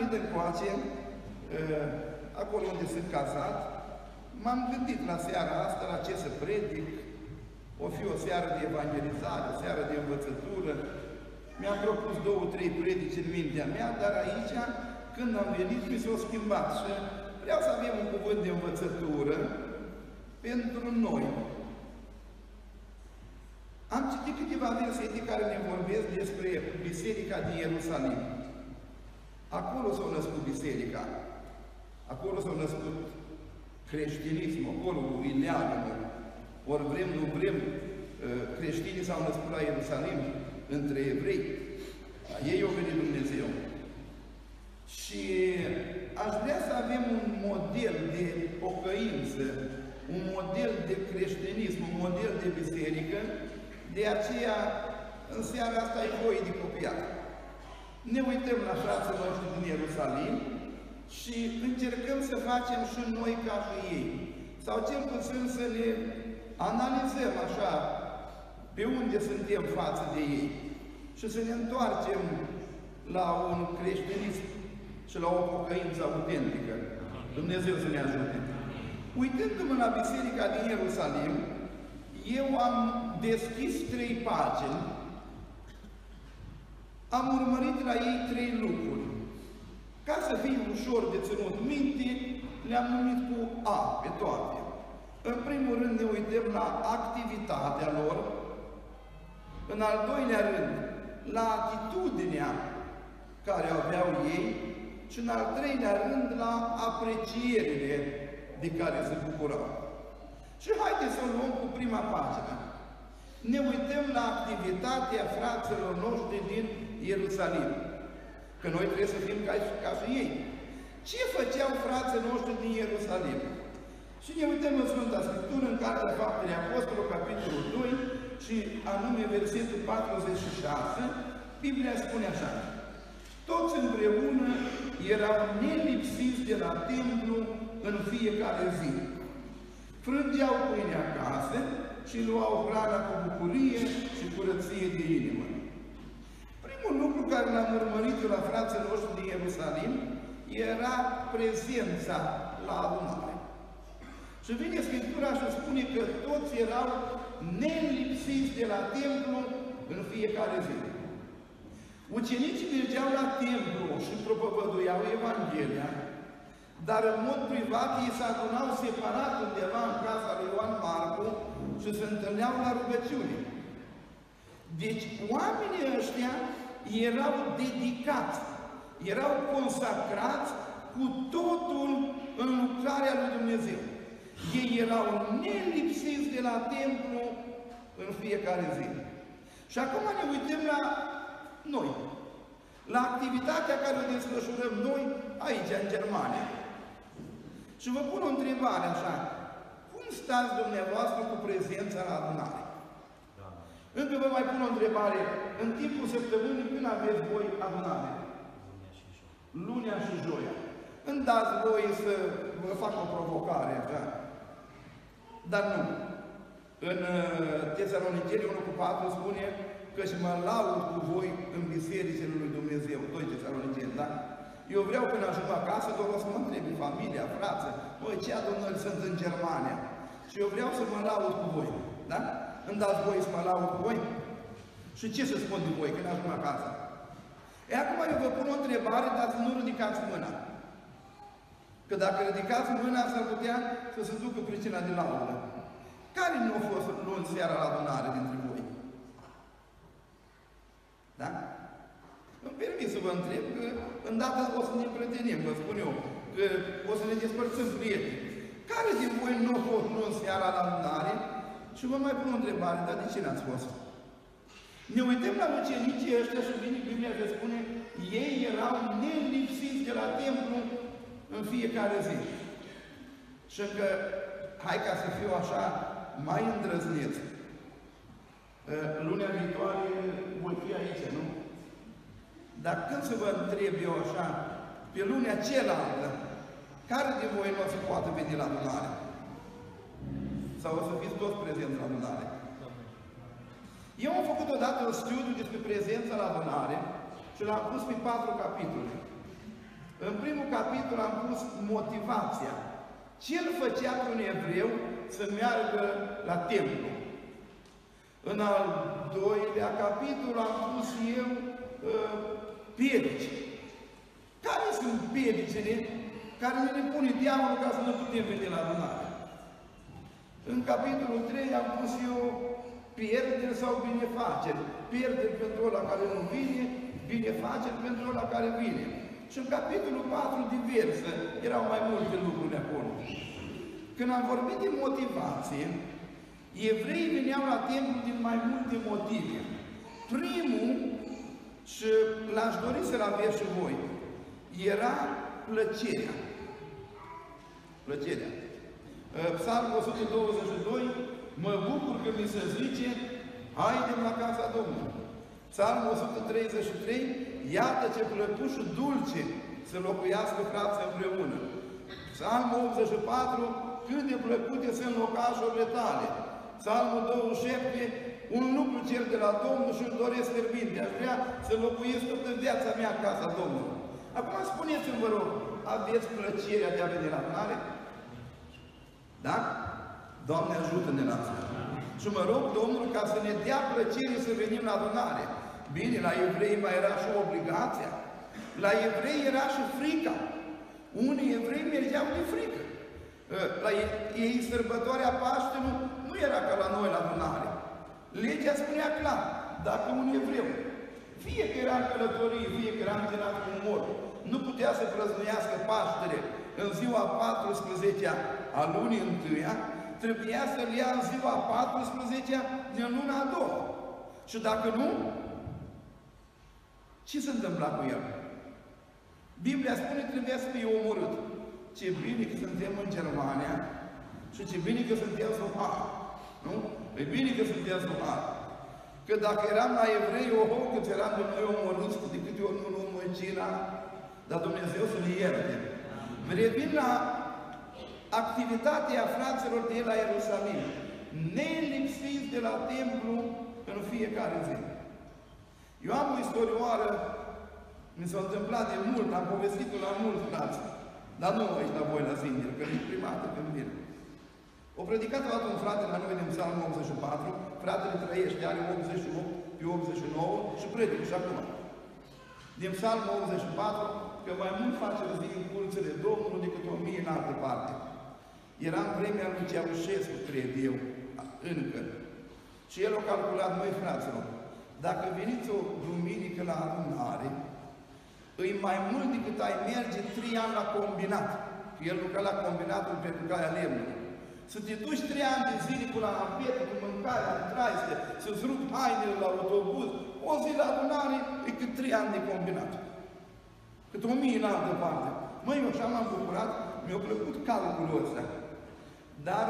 când încoace, acolo unde sunt cazat, m-am gândit la seara asta la ce să predic. O fi o seară de evangelizare, o seară de învățătură. Mi-am propus 2-3 predici în mintea mea, dar aici, când am venit, mi s-a schimbat și vreau să avem un cuvânt de învățătură pentru noi. Am citit câteva versete care ne vorbesc despre Biserica din Ierusalim. Acolo s-a născut Biserica. Acolo s-a născut creștinismul, acolo ileagă. Ori vrem, nu vrem, creștinii s-au născut la Ierusalim, între evrei. Ei au venit Dumnezeu. Și aș vrea să avem un model de pocăință, un model de creștinism, un model de biserică. De aceea, în seara asta e voie de copiat. Ne uităm la frații noștri din Ierusalim și încercăm să facem și noi ca și ei. Sau cel puțin să ne analizăm așa pe unde suntem față de ei și să ne întoarcem la un creștinism și la o pocăință autentică. Dumnezeu să ne ajute. Uitându-mă la Biserica din Ierusalim, eu am deschis 3 pagini, am urmărit la ei 3 lucruri. Ca să fie ușor de ținut minte, le-am numit cu A pe toate. În primul rând ne uităm la activitatea lor, în al doilea rând la atitudinea care aveau ei și în al treilea rând la aprecierile de care se bucurau. Și haideți să o luăm cu prima pagină. Ne uităm la activitatea fraților noștri din Ierusalim. Că noi trebuie să fim ca și ei. Ce făceau frații noștri din Ierusalim? Și ne uităm în Sfânta Scriptură, în Cartea Faptele Apostolilor, capitolul 2, și anume versetul 46, Biblia spune așa: toți împreună erau nelipsiți de la templu în fiecare zi. Frângeau pâine acasă și luau hrana cu bucurie și curăție de inimă. Primul lucru care l-am urmărit la frații noștri din Ierusalim era prezența la adunare. Și vine Scriptura și spune că toți erau nelipsiți de la templu în fiecare zi. Ucenicii mergeau la templu și propovăduiau Evanghelia, dar în mod privat ei se adunau separat undeva în casa lui Ioan Marcu și se întâlneau la rugăciune. Deci oamenii ăștia erau dedicați, erau consacrați cu totul în lucrarea lui Dumnezeu. Ei erau nelipsiți de la templu în fiecare zi. Și acum ne uităm la noi, la activitatea care o desfășurăm noi aici, în Germania. Și vă pun o întrebare așa: cum stați dumneavoastră cu prezența la adunare? Încă vă mai pun o întrebare: în timpul săptămânii când aveți voi adunare? Lunea și joia. Îmi dați voi să vă fac o provocare, așa? Dar nu. În Tesaloniceni 1:4 spune că și mă laud cu voi în bisericile lui Dumnezeu. 2 Tesaloniceni, da? Eu vreau când ajung acasă, doar o să mă întrebi familia, frață, măi, ce adunări sunt în Germania? Și eu vreau să mă laud cu voi, da? Îmi dați voi să mă laud cu voi? Și ce să spun de voi când ajung acasă? E, acum eu vă pun o întrebare, dar să nu ridicați mâna. Că dacă ridicați mâna, s-ar putea să se ducă pricina de laudă. Care nu a fost luni seara la adunare dintre voi? Da? Îmi permit să vă întreb că îndată o să ne împrătenim, vă spun eu, că o să ne despărțim prieteni. Care din voi nu a fost luni seara la adunare? Și vă mai pun o întrebare: dar de ce n-ați fost? Ne uităm la ucenicii ăștia și vine Biblia și spune: ei erau nelipsiți de la templu în fiecare zi. Și că, hai ca să fiu așa mai îndrăzneț, lunea viitoare voi fi aici, nu? Dar când să vă întreb eu așa, pe lunea cealaltă, care de voi nu o să poată veni la adunare? Sau o să fiți toți prezenți la adunare? Eu am făcut odată un studiu despre prezența la adunare și l-am pus pe 4 capitole. În primul capitol am pus motivația. Ce îl făcea pe un evreu să meargă la templu? În al doilea capitol am pus eu piedici. Care sunt piedicile care ne pune diavolul ca să nu putem veni la adunare? În capitolul 3 am pus eu pierderi sau binefaceri. Pierderi pentru ăla care nu vine, binefaceri pentru ăla care vine. Și în capitolul 4 diverse, erau mai multe lucruri acolo. Când am vorbit de motivație, evreii veneau la templu din mai multe motive. Primul, și l-aș dori să-l aveți și voi, era plăcerea. Plăcerea. Psalmul 122, mă bucur că mi se zice, haidem la casa Domnului. Psalmul 133, iată ce plăcut și dulce să locuiască frații împreună. Psalmul 84, cât de plăcute sunt locașurile tale. Psalmul 27, un lucru cer de la Domnul și îl doresc fierbinte. Aș vrea să locuiesc toată viața mea în casa Domnului. Acum spuneți-mi, vă rog, aveți plăcerea de a veni la adunare? Da? Doamne, ajută-ne la asta. Și mă rog Domnul ca să ne dea plăcere să venim la adunare. Bine, la evrei mai era și obligația. La evrei era și frica. Unii evrei mergeau de frică. La ei sărbătoarea Paștelui nu era ca la noi la adunare. Legea spunea clar, dacă un evreu, fie că era în călătorie, fie că era întâlnit cu un mort, nu putea să prăznuiască Paștele în ziua 14-a a lunii întâia, trebuia să-l ia în ziua 14-a din luna a doua. Și dacă nu, ce se întâmpla cu el? Biblia spune că trebuia să fie omorât. Ce bine că suntem în Germania și ce bine că suntem sub har. Nu? E bine că suntem sub har. Că dacă eram la evrei, câți eram de noi omorâți, de câte ori nu luăm noi cina, dar Dumnezeu să ne ierte. Revin la activitatea fraților de la Ierusalim. Nelipsiți de la templu în fiecare zi. Eu am o istorioară, mi s-a întâmplat de mult, am povestit-o la mulți frați, dar nu aici la voi la singur, că e prima dată când vin. O predicat o dată un frate la noi din Psalmul 84, fratele trăiește, are 88, pe 89 și predică și acum. Din Psalmul 84, că mai mult face zi în curțile Domnului decât 1000 în altă parte. Era în vremea lui Ceaușescu, cred eu, încă. Și el a calculat, măi fraților, dacă veniți o duminică la adunare, îi mai mult decât ai merge 3 ani la combinat. Că el lucra la combinatul pentru caia lemnului. Să te duci 3 ani de zile cu la ampetă, cu mâncarea, în traiste, să-ți rup hainele la autobuz, o zi la adunare, e cât 3 ani de combinat. Cât 1000 în altă parte. Măi, eu așa m-am bucurat, mi-a plăcut calculul ăsta. Dar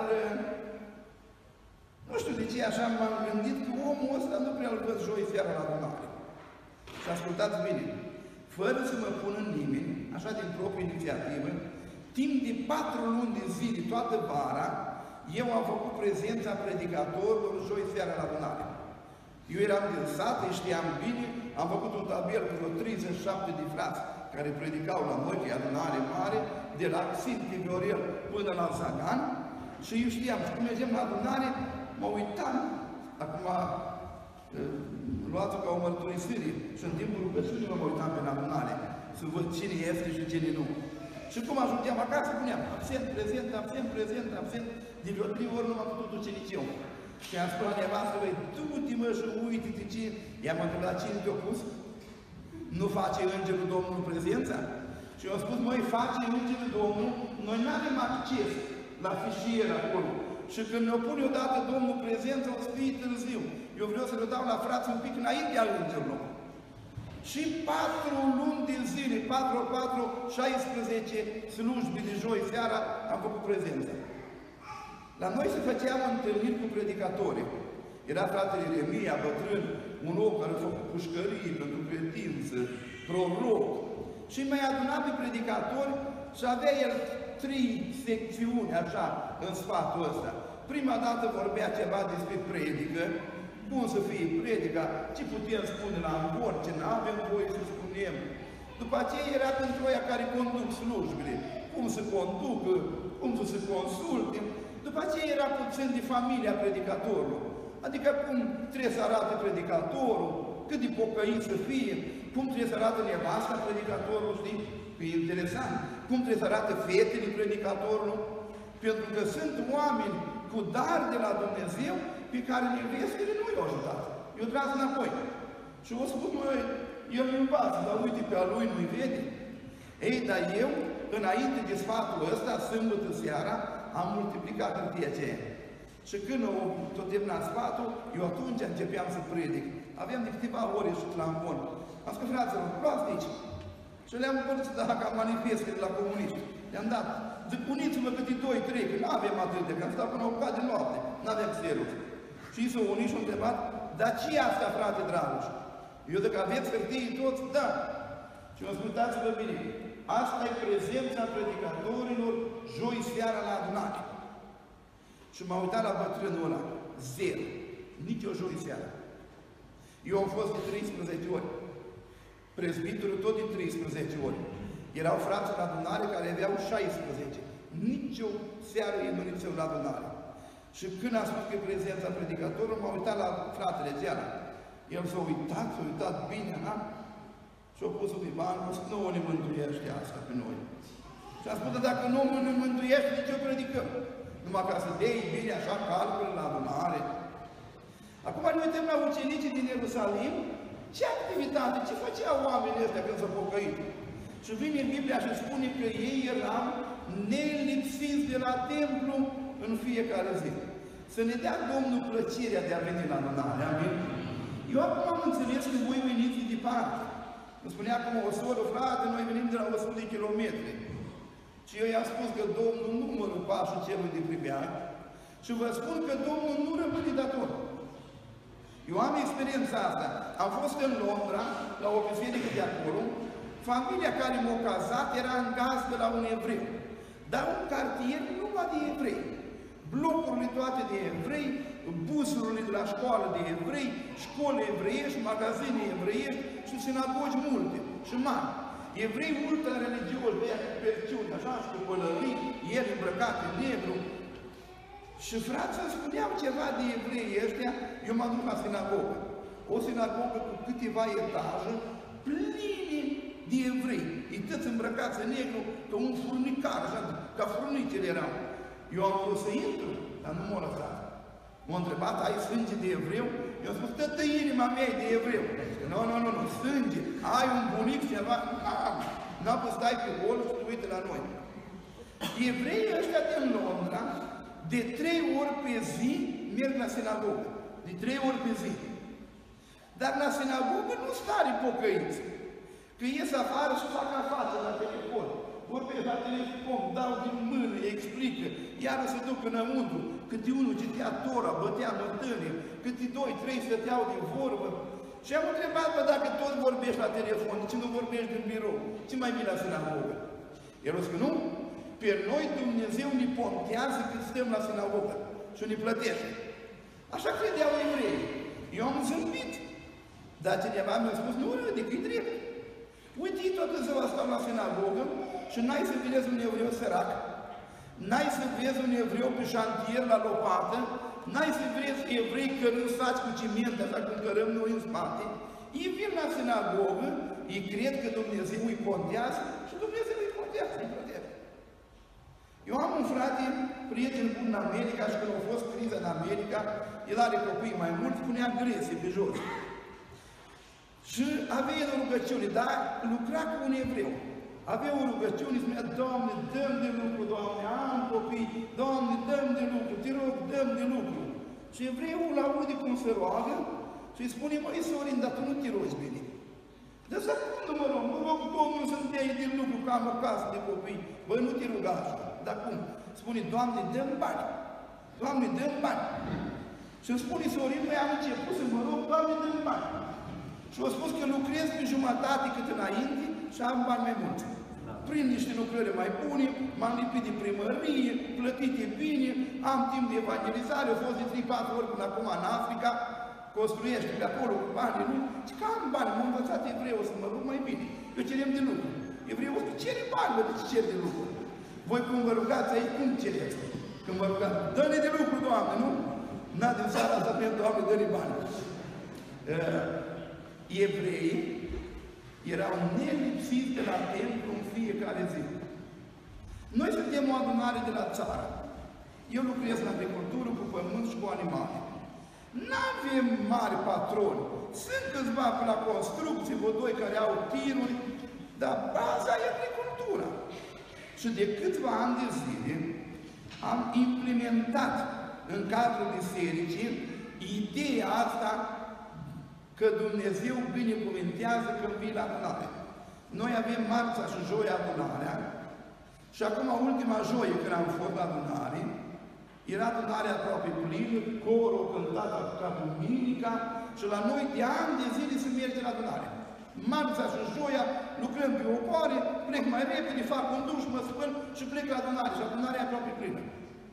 nu știu de ce așa m-am gândit că omul ăsta nu prea îl văd joi seara la adunare. Și ascultați bine, fără să mă pun în nimeni, așa din proprie inițiativă, timp de 4 luni de zile, toată vara, eu am făcut prezența predicatorilor joi seara la adunare. Eu eram din sat, știam bine, am făcut un tabel cu vreo 37 de frați care predicau la noi, că e adunare mare, de la Sfântul Viorel până la Zagan, și eu știam, și când mergem la adunare, mă uitam, acum luați-o ca o mărturisire, și în timpul rugăciunii mă uitam pe adunare, să văd cine este și cine nu. Și cum ajungeam acasă, puneam absent, prezent, absent, prezent, absent, de vreo 3 ori nu m-am putut duce nici eu. Și am spus la nevastă, băi, du-te mă și uite-te ce, i-am întrebat cine te-a pus? Nu face Îngerul Domnului prezența? Și eu am spus, măi, face Îngerul Domnului, noi nu avem acces la fișier acolo. Și când ne-o pune odată Domnul prezența, o să fie târziu. Eu vreau să le dau la frați un pic înaintea Îngerului. Și 4 luni de zile, 4 × 4, 16 slujbi de joi seara, am făcut prezența. La noi se făceam întâlniri cu predicatorii. Era fratele Ieremia, bătrân, un om care a făcut pușcării pentru credință, proroc. Și mai aduna pe predicatori și avea el 3 secțiuni, așa, în sfatul ăsta. Prima dată vorbea ceva despre predică, cum să fie predica, ce putem spune la ambon, ce nu avem voie să spunem, După aceea era pentru aia care conduc slujbele, cum să conducă, cum să se consulte. După aceea era puțin de familia predicatorului, adică cum trebuie să arate predicatorul, cât de pocăit să fie, cum trebuie să arate nevasta predicatorul, știi? Că e interesant. Cum trebuie să arate fetele predicatorului, pentru că sunt oameni cu dar de la Dumnezeu pe care nevestele nu i-au ajutat. I-au tras înapoi. Și o spus, măi, el îmi învață, dar uite, pe a lui nu-i vede. Ei, dar eu, înainte de sfatul ăsta, sâmbătă seara, am multiplicat hârtia aceea. Și când o tot terminat sfatul, eu atunci începeam să predic. Aveam de câteva ore și la ambon. Am spus, fraților, luați de aici. Și le-am împărțit ca manifeste de la comuniști. Le-am dat. Zic, uniți-vă câte 2-3, că nu avem atâtea, că am stat până 8 de noapte. N-aveam xeruri. Și ei s-au unit și au întrebat, dar ce e asta, frate Dragoș? Eu zic, aveți hârtii toți? Da. Și mă ascultați-vă bine. Asta e prezența predicatorilor joi seara la adunare. Și m-am uitat la bătrânul ăla. 0. Nici o joi seara. Eu am fost de 13 ori. Prezbiterul tot de 13 ori. Erau frați la adunare care aveau 16. Nici o seară ei nu lipseau la adunare. Și când a spus că e prezența predicatorului, m-am uitat la fratele Geala. El s-a uitat bine, da? Și-a pus-o pe bani, a spus, nu ne mântuiește asta pe noi. Și a spus, dacă nu ne mântuiește, nici o predicăm. Numai ca să dea bine așa calcule la adunare. Acum ne uităm la ucenicii din Ierusalim, ce activitate, ce făceau oamenii ăștia când s-au pocăit? Și vine în Biblia și spune că ei erau nelipsiți de la templu în fiecare zi. Să ne dea Domnul plăcerea de a veni la adunare, amin? Eu acum am înțeles că voi veniți de departe. Îmi spunea acum o soră, frate, noi venim de la 100 de kilometri. Și eu i-am spus că Domnul nu numără pașul celui de privea și vă spun că Domnul nu rămâne dator. Eu am experiența asta. Am fost în Londra, la o biserică de acolo, familia care m-a cazat era în gazdă la un evreu. Dar un cartier numai de evrei. Blocurile toate de evrei, busurile de la școală de evrei, școli evreiești, magazine evreiești și sinagogi multe și mari. Evrei ultra-religioși, de aia cu perciuni, așa, și cu pălării, el îmbrăcat în negru. Și frații îmi spuneau ceva de evrei ăștia, eu m-am dus la sinagogă. O sinagogă cu câteva etaje, pline de evrei. Ei toți îmbrăcați în negru, ca un furnicar, așa, ca furnicele erau. Eu am vrut să intru, dar nu m-a lăsat. M-a întrebat, ai sânge de evreu? Eu am spus, toată inima mea e de evreu. Nu, sânge. Ai un bunic ceva? N-am pus, stai pe hol și te uite la noi. Evreii ăștia din Londra, de 3 ori pe zi, merg la sinagogă. De 3 ori pe zi. Dar la sinagogă nu stare pocăiți. Că ies afară și fac afaceri la telefon. Vorbesc la telefon, dau din mână, explică, iară se duc înăuntru, câte unul citea Tora, bătea mătănii, câte 2-3 stăteau de vorbă. Și am întrebat, bă, dacă tot vorbești la telefon, de ce nu vorbești din birou? Ce mai vii la sinagogă? El a spus că nu, pe noi Dumnezeu ne pontează cât stăm la sinagogă și ne plătește. Așa credeau evreii. Eu am zâmbit, dar cineva mi-a spus, nu râde, că-i drept. Uite, toată ziua stau la sinagogă și n-ai să vezi un evreu sărac, n-ai să vezi un evreu pe șantier la lopată, n-ai să vezi evrei cărând saci cu ciment, așa cum cărăm noi în spate. Ei vin la sinagogă, ei cred că Dumnezeu îi contează și Dumnezeu îi contează, îi plătește. Eu am un frate, prieten bun în America și când a fost criza în America, el are copii mai mulți, punea grese pe jos. Și avea o rugăciune, dar lucra cu un evreu. Avea o rugăciune, spunea, Doamne, dăm de lucru, Doamne, am copii, Doamne, dăm de lucru, te rog, dăm de lucru. Și evreul aude cum se roagă și îi spune, măi, Sorin, dar tu nu te rogi bine. Dar să cum nu mă rog Domnul să-mi dea din lucru, că am o casă de copii. Băi, nu te ruga așa. Dar cum? Spune, Doamne, dăm bani. Doamne, dăm bani. Și îmi spune Sorin, băi, am început să mă rog, Doamne, dăm bani. Și a spus că lucrez pe jumătate cât înainte și am bani mai mulți. Prin niște lucrări mai bune, m-am lipit de primărie, plătite bine, am timp de evangelizare, au fost de 3-4 ori până acum în Africa, construiește pe acolo cu banii, nu? Și că am bani, m-am învățat evreu să mă rog mai bine. că cerem de lucru. Evreii o să cere bani, de ce cer de lucru? Voi când vă rugați aici, cum cereți? Când vă rugați, dă-ne de lucru, Doamne, nu? N-a din seara asta, Doamne, dă-ne bani. Evreii erau nelipsiți de la templu în fiecare zi. Noi suntem o adunare de la țară. Eu lucrez în agricultură, cu pământ și cu animale. N-avem mari patroni. Sunt câțiva pe la construcții, vreo doi care au tiruri, dar baza e agricultura. Și de câțiva ani de zile am implementat în cadrul bisericii ideea asta că Dumnezeu binecuvintează când vii la adunare. Noi avem marța și joia adunarea și acum ultima joie când am fost la adunare, era adunarea aproape plină, corul cântat ca duminica și la noi de ani de zile se merge la adunare. Marța și joia lucrăm pe opoare, plec mai repede, fac un duș, mă spăl și plec la adunare și adunarea e aproape plină.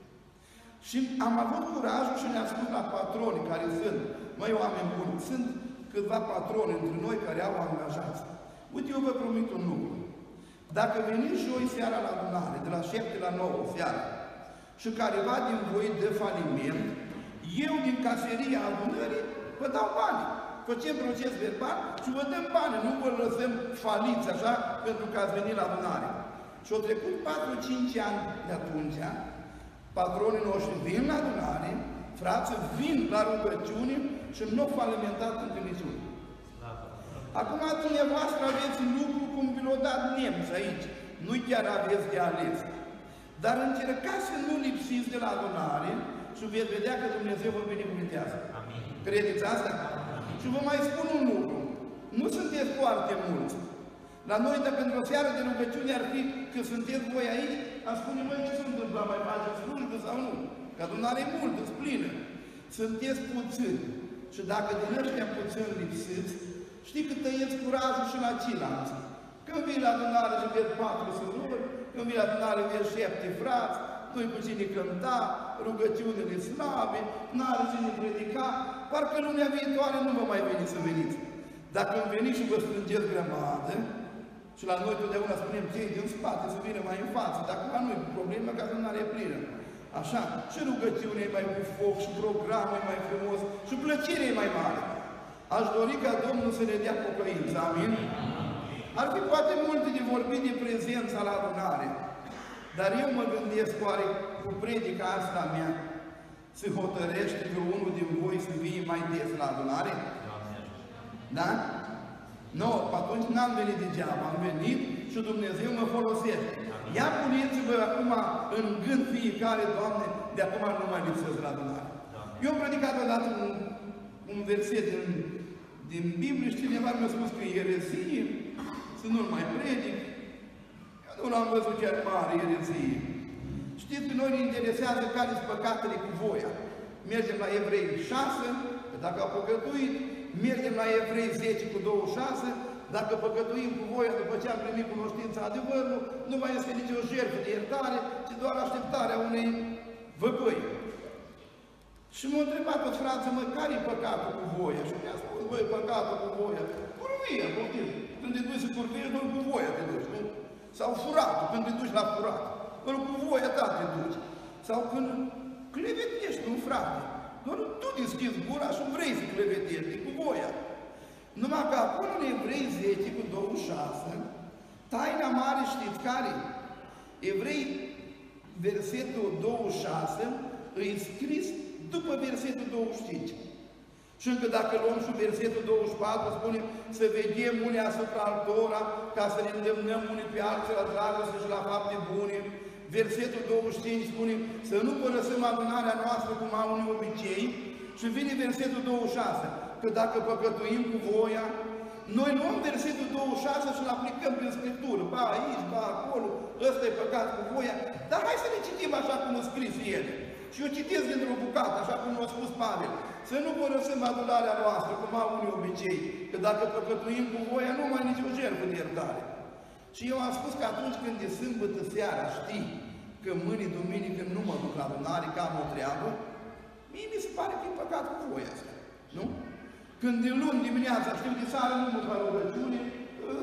Și am avut curajul și ne-am spus la patroni care sunt, măi oameni buni, sunt câțiva patroni între noi care au angajați. Uite, eu vă promit un lucru. Dacă veniți joi seara la adunare, de la 7 la 9 seara, și careva din voi dă faliment, eu din caseria adunării vă dau bani. Facem proces verbal și vă dăm bani, nu vă lăsăm faliți așa pentru că ați venit la adunare. Și au trecut 4-5 ani de atunci, patronii noștri vin la adunare, frații vin la rugăciune și nu au falimentat încă niciunul. Acum dumneavoastră aveți lucru cum vi l-au dat nemți aici. Nu chiar aveți de ales. Dar încercați să nu lipsiți de la adunare și veți vedea că Dumnezeu vă binecuvintează. Credeți asta? Și vă mai spun un lucru. Nu sunteți foarte mulți. La noi, dacă într-o seară de rugăciune ar fi că sunteți voi aici, am spune, măi, ce se întâmplă? Mai faceți slujbă sau nu? Că adunare e multă, plină. Sunteți puțini. Și dacă din ăștia puțini lipsiți, știi că tăieți curajul și la ceilalți. Când vii la adunare și vezi 4 surori, când vii la adunare vezi 7 frați, nu-i cu cine cânta, rugăciunile slabe, n-are cine predica, parcă lunea viitoare nu vă mai veni să veniți. Dacă îmi veniți și vă strângeți grămadă, și la noi totdeauna spunem cei din spate să vină mai în față, dar acum nu e problemă că adunarea e plină. Așa, și rugăciunea e mai cu foc, și programul e mai frumos, și plăcerea e mai mare. Aș dori ca Domnul să ne dea pocăință, amin? Ar fi poate multe de vorbit de prezența la adunare, dar eu mă gândesc oare cu predica asta mea se hotărăște că unul din voi să vie mai des la adunare? Da? Nu, atunci n-am venit degeaba, am venit și Dumnezeu mă folosește. Ia puneți-vă acum în gând fiecare, Doamne, de acum nu mai lipsesc la adunare. Eu am predicat odată un verset din Biblie și cineva mi-a spus că e erezie, să nu-l mai predic. Eu nu l-am văzut chiar mare erezie. Știți că noi ne interesează care sunt păcatele cu voia. Mergem la Evrei 6, că dacă au păcătuit, mergem la Evrei 10 cu 26, dacă păcătuim cu voia după ce am primit cunoștința adevărului, nu mai este nicio jertfă de iertare, ci doar așteptarea unei văpăi. Și m-a întrebat toți frații, mă, care e păcatul cu voia? Și mi-a spus, băi, păcatul cu voia, curvia, poftim. Când te duci să curviești, doar cu voia te duci, nu? Sau furatul, când te duci la furat, doar cu voia ta te duci. Sau când clevetești un frate, doar tu deschizi gura și vrei să clevetești, cu voia. Numai că acolo în Evrei 10 cu 26, taina mare știți care? Evrei, versetul 26, îi scris după versetul 25. Și încă dacă luăm și versetul 24, spune să veghem unii asupra altora, ca să ne îndemnăm unii pe alții la dragoste și la fapte bune. Versetul 25 spune să nu părăsăm adunarea noastră cum au unii obicei. Și vine versetul 26, că dacă păcătuim cu voia, noi luăm versetul 26 și îl aplicăm prin Scriptură, ba aici, ba acolo, ăsta e păcat cu voia, dar hai să ne citim așa cum a scris ele. Și eu citesc dintr-o bucată, așa cum a spus Pavel, să nu părăsăm adunarea noastră, cum au unii obicei, că dacă păcătuim cu voia, nu mai nicio jertfă de iertare. Și eu am spus că atunci când e sâmbătă seara, știi că mâine, duminică, nu mă duc la adunare, că am o treabă, mie mi se pare că e păcat cu voia asta, nu? Când de luni dimineața știu de seară nu mă duc la rugăciune,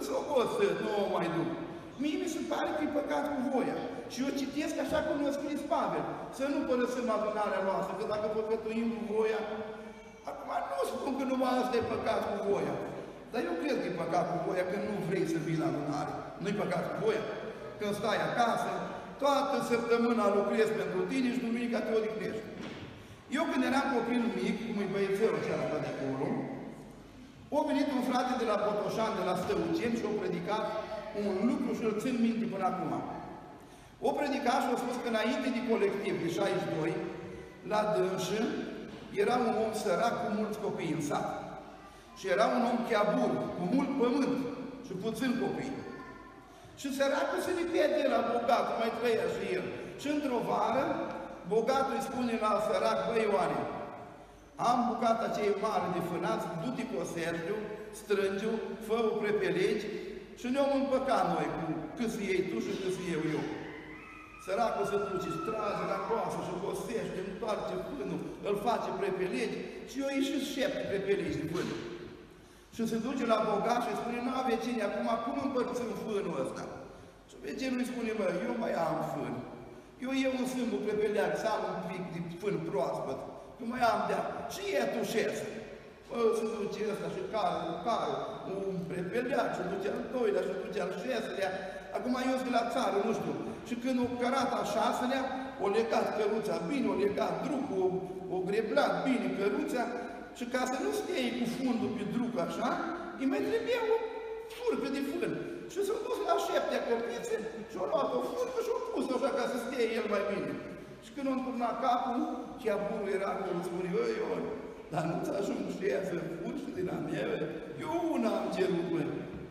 s-o obosit, nu o mai duc. Mie mi se pare că e păcat cu voia. Și eu citesc așa cum ne-a scris Pavel, să nu părăsim adunarea noastră, că dacă păcătuim cu voia, acum nu spun că numai asta e păcat cu voia. Dar eu cred că e păcat cu voia când nu vrei să vii la adunare. Nu-i păcat cu voia. Când stai acasă, toată săptămâna lucrezi pentru tine și duminica te odihnești. Eu când eram copil mic, cum e băiețelul cealaltă de acolo, a venit un frate de la Botoșan, de la Stăuceni și a predicat un lucru și îl țin minte până acum. O predicat și a spus că înainte de colectiv, de 62, la dânsă, era un om sărac cu mulți copii în sat. Și era un om cheabur, cu mult pământ și puțin copii. Și săracul se lipede la bogat, mai trăia și el. Și într-o vară, bogatul îi spune la sărac, băi Ioane, am bucata aceea mare de fânați, du-te cu Sergiu, strânge-o, fă-o prepelegi și ne-om împăcat noi cu cât să iei tu și cât să iau eu. Săracul se duce și trage la coasă și cosește, întoarce fânul, îl face prepelegi și eu ieși și șepte prepelegi de fân. Și se duce la bogat și spune, nu vecine, acum cum împărțim fânul ăsta? Și vecinul îi spune, bă, eu mai am fân. Eu iau un singur prepeleac, să am un pic de fân proaspăt. Eu mai am de-a. Și e tușesc. Bă, se duce ăsta și care, un prepeleac, și duce al doilea, și duce al șeselea. Acum eu sunt la țară, nu știu. Și când o cărat al șaselea, o legat căruța bine, o legat drucul, o greblat bine căruța. Și ca să nu stea cu fundul pe druc așa, îi mai trebuia o furcă de fân. Și s-a dus la șeptea căpițe și a luat o furcă și a pus așa ca să stea el mai bine. Și când a întârnat capul, cheaburul era acolo, spune, Ion, dar nu-ți ajung și ea să furci din a mea, eu una am cerut, bă.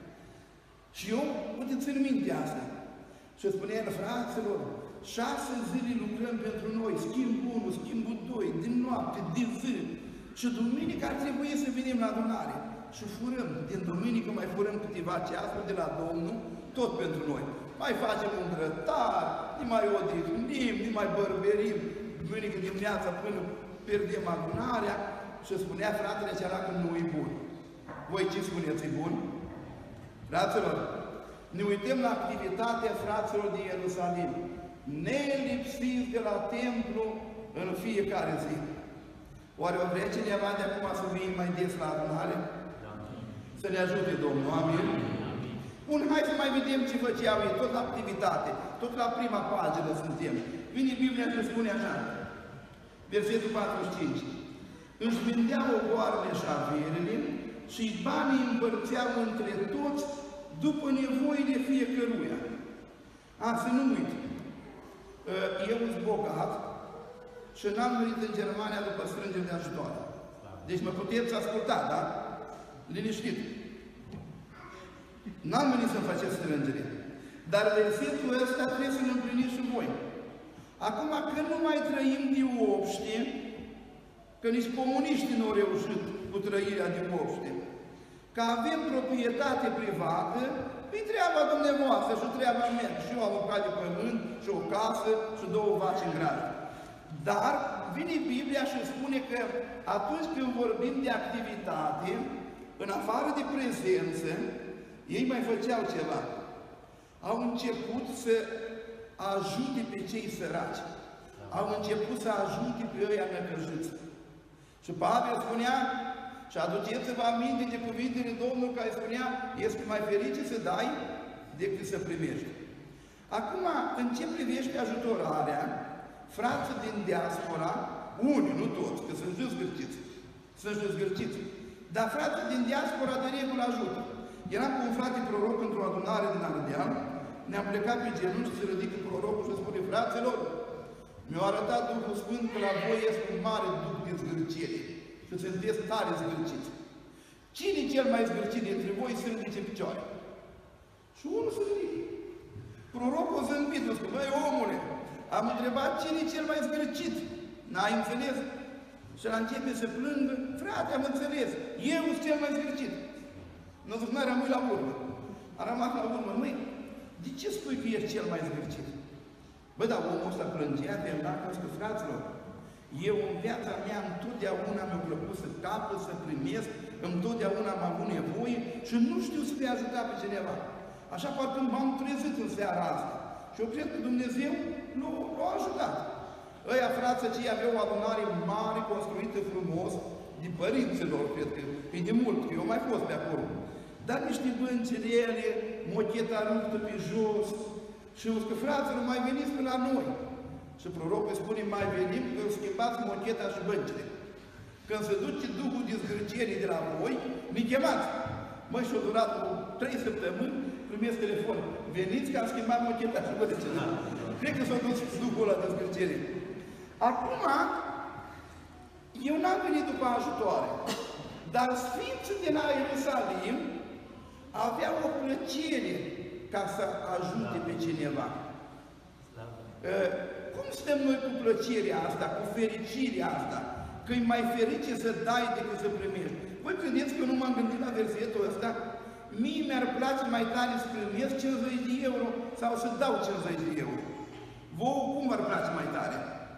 Și eu, uite, țin minte asta. Și spunea el, fraților, 6 zile lucrăm pentru noi, schimbul 1, schimbul 2, din noapte, din zi. Și duminică ar trebui să venim la adunare. Și furăm, din duminică mai furăm câteva ceasuri de la Domnul, tot pentru noi. Mai facem un grătar, ne mai odihnim, ne mai bărberim, duminică dimineața până pierdem adunarea. Și spunea fratele cealaltă că nu e bun. Voi ce spuneți, e bun? Fraților, ne uităm la activitatea fraților din Ierusalim, nelipsiți de la templu în fiecare zi. Oare o vrea cineva de acum să vii mai des la adunare? Să ne ajute Domnul, amin? Bun, hai să mai vedem ce făceau ei, tot la activitate, tot la prima pagină suntem. Vine Biblia și spune așa, versetul 45. Își vindeau ogoarele și averile și banii împărțeau între toți după nevoile fiecăruia. Să nu uit, eu sunt bogat, și n-am venit în Germania după strângeri de ajutoare. Deci mă puteți asculta, da? Liniștit. N-am venit să-mi faceți strângere. Dar versetul ăsta trebuie să-l împliniți și voi. Acum, când nu mai trăim de obște, că nici comuniștii nu au reușit cu trăirea de obște, că avem proprietate privată, e treaba dumneavoastră și treaba mea. Și eu am o cale de pământ, și o casă, și 2 vaci în graj. Dar vine Biblia și spune că atunci când vorbim de activitate, în afară de prezență, ei mai făceau ceva. Au început să ajute pe cei săraci. Au început să ajute pe ăia necăjiți. Și Pavel spunea, și aduceți-vă aminte de cuvintele Domnului care spunea, este mai fericit să dai decât să primești. Acum, în ce privește ajutorarea, frații din diaspora, unii, nu toți, că sunt zgârciți, dar frații din diaspora de regulă ajută. Eram cu un frate proroc într-o adunare din Ardeal, ne-am plecat pe genunchi și se ridică prorocul și spune, fraților, mi-a arătat Duhul Sfânt că la voi este un mare duh de zgârcire și sunteți tare zgârciți. Cine e cel mai zgârcit dintre voi să ridice picioare? Și unul se ridică. Prorocul a zâmbit, a spus, băi, omule, am întrebat cine e cel mai zgârcit. N-ai înțeles? Și la începe să plângă, frate, am înțeles, eu sunt cel mai zgârcit. Nu zic, n-ai rămâi la urmă. A rămas la urmă, măi, de ce spui că ești cel mai zgârcit? Bă, dar omul ăsta plângea de îndată, că fraților, eu în viața mea întotdeauna mi-a plăcut să capăt, să primesc, întotdeauna am avut nevoie și nu știu să vei ajuta pe cineva. Așa poate m-am trezit în seara asta. Și eu cred că Dumnezeu l-a ajutat. Ăia, frații aceia, aveau o adunare mare, construită frumos, de părinților, cred că e de mult, că eu mai fost pe acolo. Dar niște băncele, mocheta ruptă pe jos, și eu zic că, fraților, mai veniți până la noi. Și prorocul spune, mai venim, că schimbați mocheta și băncile. Când se duce Duhul de zgârcerii de la voi, ne chemați. Măi, și-o durat 3 săptămâni, primesc telefon. Veniți că am schimbat mocheta și băncile. Cred că s-a dus Duhul ăla de zgârcerii. Acum, eu n-am venit după ajutoare, dar Sfinții de la Ierusalim aveau o plăcere ca să ajute pe cineva. Cum suntem noi cu plăcerea asta, cu fericirea asta? Că e mai ferice să dai decât să primești. Voi credeți că eu nu m-am gândit la versetul ăsta? Mie mi-ar place mai tare să primesc 50 de euro sau să dau 50 de euro. Vouă cum v-ar place mai tare?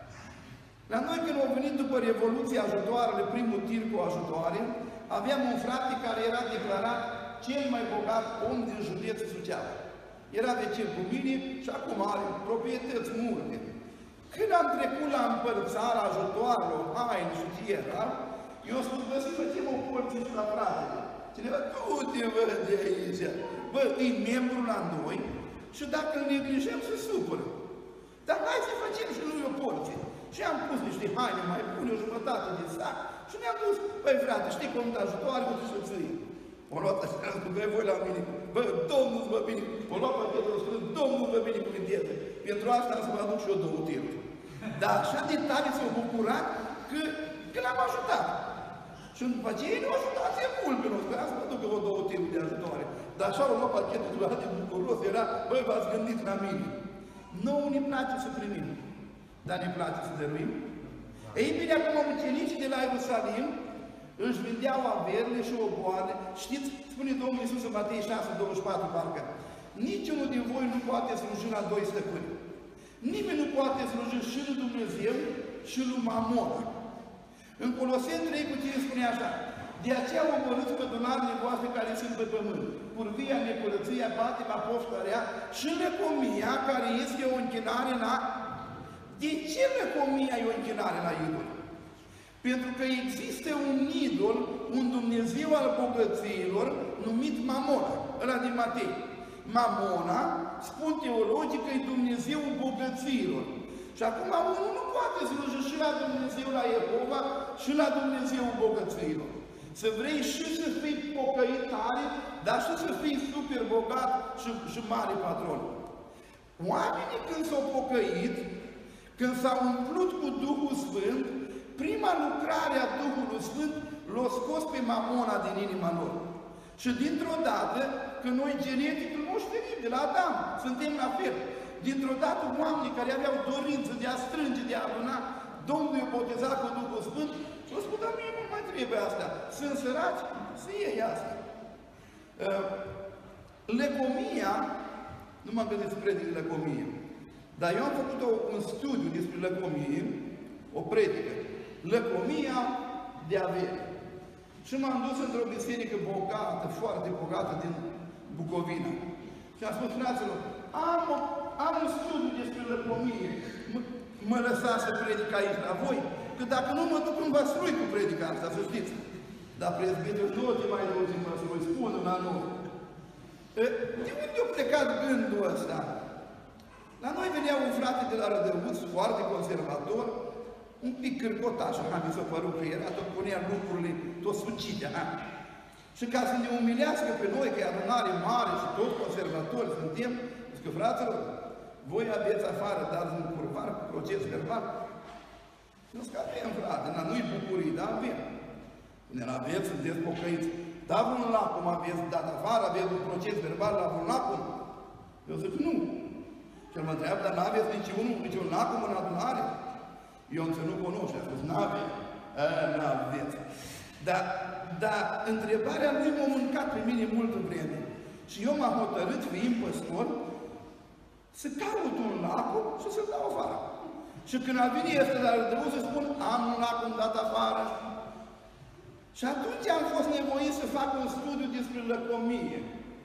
La noi, când au venit după Revoluția ajutoarele, primul tir cu ajutoare, aveam un frate care era declarat cel mai bogat om din județul Suceava. Era vecin cu mine și acum are proprietăți multe. Când am trecut la împărțarea ajutoarelor, haine și ce era, eu spun, bă, să facem o porție și la fratele. Cineva, du-te, bă, de aici. Bă, e membru la noi și dacă îl neglijăm, se supără. Dar hai să facem și lui o porție. Și am pus niște haine mai bune, o jumătate de sac și ne-am dus, băi frate, știi cum te ajutoare, mă duci să ții. O luat așa, am spus, băi, voi la mine, bă, Domnul vă bine, o luat pachetul, o spus, Domnul vă binecuvinteze. Pentru asta am să mă aduc și eu 2 tiruri. Dar așa de tare s-au bucurat că l-am ajutat. Și după aceea ei ne-au ajutat de mult pe noi, speram să mă duc eu 2 tiruri de ajutoare. Dar așa o luat pachetul, de bucuros, era, băi, v-ați gândit la mine. Nouă ne place să primim. Dar ne place să dăruim? Ei bine, acum ucenicii de la Ierusalim își vindeau averile și oboarele. Știți, spune Domnul Iisus în Matei 6:24, parcă, niciunul din voi nu poate sluji la 2 stăpâni. Nimeni nu poate sluji și lui Dumnezeu și lui Mamon. În Coloseni 3:5 spune așa, de aceea omorâți pădunarile voastre care sunt pe pământ, curvia, necurăția, patima, pofta rea și lăcomia care este o închinare la... De ce lăcomia e o închinare la idol? Pentru că există un idol, un Dumnezeu al bogățiilor, numit Mamona, ăla din Matei. Mamona, spun teologii că e Dumnezeul bogățiilor. Și acum unul nu poate sluji și la Dumnezeu la Jehova și la Dumnezeul bogățiilor. Să vrei și să fii pocăit tare, dar și să fii super bogat și mare patron. Oamenii când s-au pocăit, când s-au umplut cu Duhul Sfânt, prima lucrare a Duhului Sfânt l-a scos pe Mamona din inima lor. Și dintr-o dată, că noi genetic nu știm de la Adam, suntem la fel. Dintr-o dată oamenii care aveau dorință de a strânge, de a aduna, Domnul i-a botezat cu Duhul Sfânt și a spus, dar mie nu mai trebuie asta. Sunt săraci, să iei asta. Lăcomia, nu m-am gândit să predic lăcomie, dar eu am făcut un studiu despre lăcomie, o predică, lăcomia de avere. Și m-am dus într-o biserică bogată, foarte bogată din Bucovina. Și am spus, fraților, am un studiu despre lăcomie. Mă lăsați să predic aici la voi? Că dacă nu mă duc în Vaslui cu predica asta, să știți. Dar prezbiterul nu te mai duci în Vaslui, spune la noi. De unde a plecat gândul ăsta? La noi venea un frate de la Rădăuț, foarte conservator, un pic cârcotaș, mi s-a părut că era, tot punea lucrurile, tot sucite, Și ca să ne umilească pe noi, că e adunare mare și tot conservatori suntem, zic că, fraților, voi aveți afară, dați un curvar cu proces verbal? Nu că avem, frate, nu-i bucurii, dar avem. Ne aveți, sunteți pocăiți. Da, vreun lacum aveți dat afară, aveți un proces verbal la vreun lacum? Eu zic, nu. Și el mă întreabă, dar n-aveți niciun lacum în adunare? Eu însă nu cunosc, și a spus, n-aveți. N-aveți. Dar întrebarea lui m-a mâncat pe mine multă vreme. Și eu m-am hotărât, fiind păstor, să caut un lacul și să-l dau afară. Și când a venit ăsta la Rădăuț, să spun, am un lacul dat afară. Și atunci am fost nevoit să fac un studiu despre lăcomie.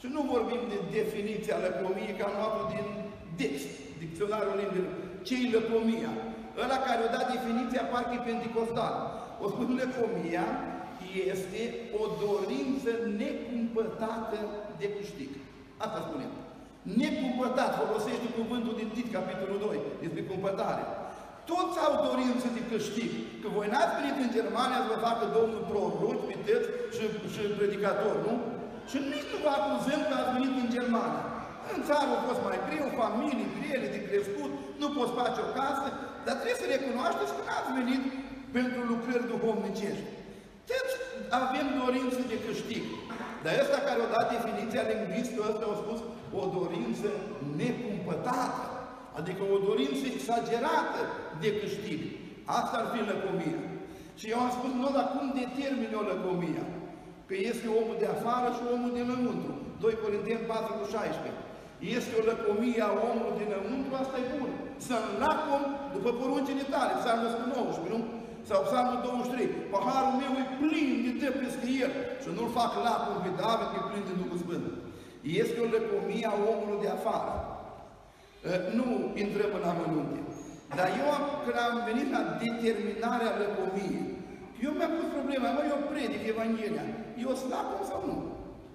Și nu vorbim de definiția lăcomiei, că am luat-o din dicționarul limbilor. Ce-i lăcomia? Ăla care o dat definiția parcă e pentecostal. O spun, lăcomia este o dorință necumpătată de câștig. Asta spunem. Necumpătat, folosește cuvântul din Tit, capitolul 2, despre cumpătare. Toți au dorință de câștig. Că voi n-ați venit în Germania să vă facă Domnul proroc, piteți și predicator, nu? Și nici nu vă acuzăm că ați venit în Germania. În țară a fost mai greu, familii grele de crescut, nu poți face o casă, dar trebuie să recunoașteți că n-ați venit pentru lucrări duhovnicești. Toți avem dorință de câștig. Dar ăsta care a dat definiția lingvistă, ăsta a spus o dorință necumpătată. Adică o dorință exagerată de câștig. Asta ar fi lăcomia. Și eu am spus, nu, dar cum determine o lăcomia? Că este omul de afară și omul dinăuntru. 2 Corinteni 4:16. Este o lăcomie a omului dinăuntru, asta e bun. Să-mi lacom după poruncile tale, Psalmul 19, nu? Sau Psalmul 23. Paharul meu e plin de dă peste el. Și nu-l fac lacom pe David, că e plin de Duhul Sfânt. Este o lăcomie a omului de afară. Nu intrăm în amănunte. Dar eu, când am venit la determinarea lăcomiei, eu mi-am pus problema, eu predic Evanghelia, eu sunt lacom sau nu?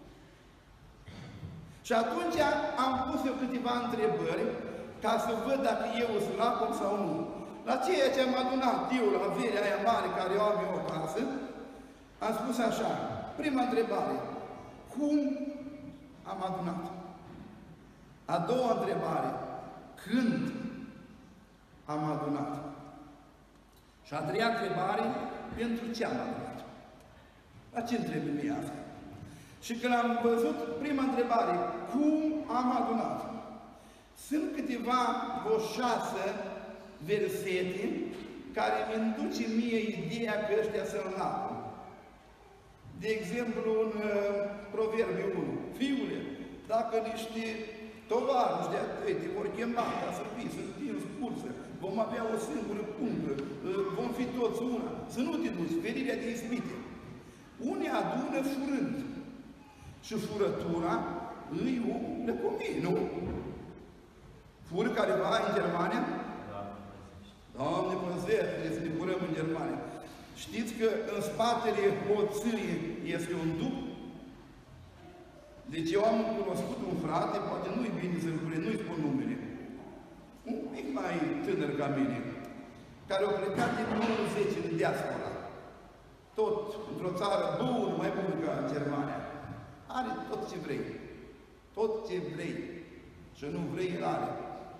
Și atunci am pus eu câteva întrebări ca să văd dacă eu sunt lacom sau nu. La ceea ce am adunat eu, la averea aia mare care o am eu acasă, am spus așa, prima întrebare, cum am adunat? A doua întrebare, când am adunat? Și a treia întrebare, pentru ce am adunat? La ce trebuie mie asta? Și când am văzut prima întrebare, cum am adunat? Sunt câteva, vreo 6 versete care mi duce mie ideea că ăștia sunt lacom. De exemplu, în Proverbe 1, fiule, dacă niște tovarăși de atât te vor chema ca să fii, să fii în scursă, vom avea o singură puncă, vom fi toți una, să nu te duci, ferirea de ispite. Unii adună furând. Și furătura îi o lăcomie, nu? Fură careva în Germania? Doamne păzește, trebuie să ne furăm în Germania. Știți că în spatele hoției este un duc? Deci eu am cunoscut un frate, poate nu-i bine să-l fure, nu-i spun numele, un pic mai tânăr ca mine, care a plecat din 10 în diaspora. Tot într-o țară bună, mai bună ca în Germania. Are tot ce vrei. Tot ce vrei. Și nu vrei, el are.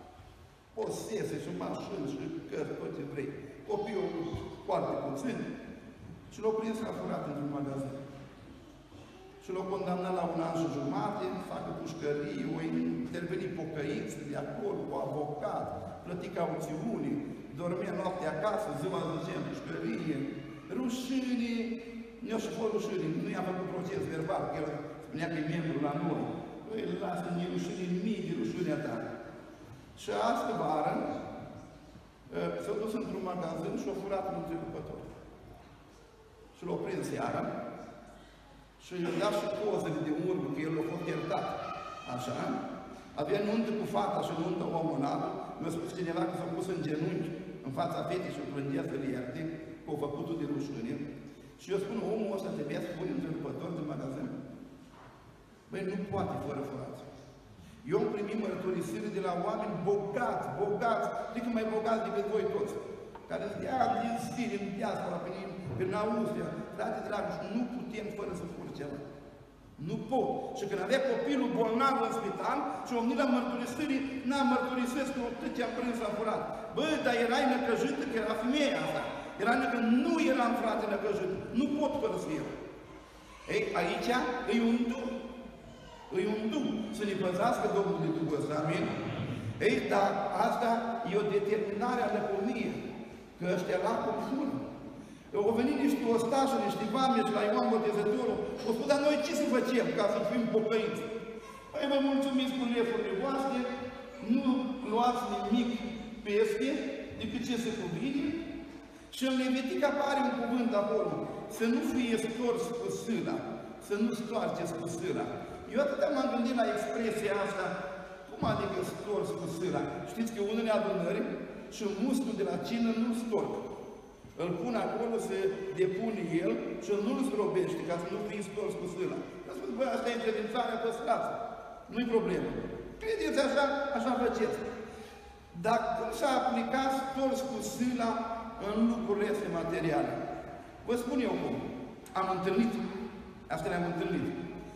Posese și mașini și cărți, tot ce vrei. Copiii foarte puțin. Și l-au prins că a furat într-un magazin. Și l-au condamnat la 1 an și jumătate, facă pușcării, au intervenit pocăiți de acolo, cu avocat, plătit cauțiuni, dormea noaptea acasă, ziua zicea pușcărie, rușine, nu și fost rușine, nu i-a făcut proces verbal, că el spunea că e membru la noi. Păi, lasă-mi rușine, mii de rușinea ta. Și astă vară s-a dus într-un magazin și a furat un întrerupător. Și l-a prins seara și i-a dat și pozele de urmă, că el l-a fost iertat. Așa, avea nuntă cu fata și nuntă omonată, mi-a spus cineva că s-a pus în genunchi în fața fetei și o plângea să le ierte, că au făcut-o de rușine. Și eu spun, omul ăsta trebuia să pune întrerupător de magazin. Băi, nu poate fără furat. Eu am primit mărturisiri de la oameni bogați, adică mai bogați decât voi toți, care zic, din zile, în diaspora, prin Austria, frate dragă, nu putem fără să fură ceva. Nu pot. Și când avea copilul bolnav în spital și am venit la mărturisiri, n-am mărturisesc că tot ce am prins am furat. Bă, dar erai năcăjită, că era femeia asta. Era că nu eram frate năcăjit. Nu pot fără să iau. Ei, aici e un duh. E un duh. Să ne păzească Domnul de Duhul ăsta. Amin? Ei, dar asta e o determinare a lăcomiei. Că ăștia lacom fură. Au venit niște ostași, niște vameși la Ioan Botezătorul. Au spus, dar noi ce să facem ca să fim pocăiți? Păi vă mulțumiți cu lefurile voastre, nu luați nimic peste decât ce se cuvine. Și în Levitic apare un cuvânt acolo, să nu fie stors cu sâna. să nu stoarceți cu sâra. Eu atâta m-am gândit la expresia asta, cum adică storci cu sâra? Știți că unele adunări și mustul de la cină nu-l storc. Îl pun acolo, se depune el și nu-l zdrobește, ca să nu fie stors cu sâra. Eu spun, băi, asta e încredințarea, păstrați. Nu-i problemă. Credeți așa, așa faceți. Dar cum s-a aplicat stors cu sâra în lucrurile astea materiale? Vă spun eu cum. Am întâlnit, asta le-am întâlnit.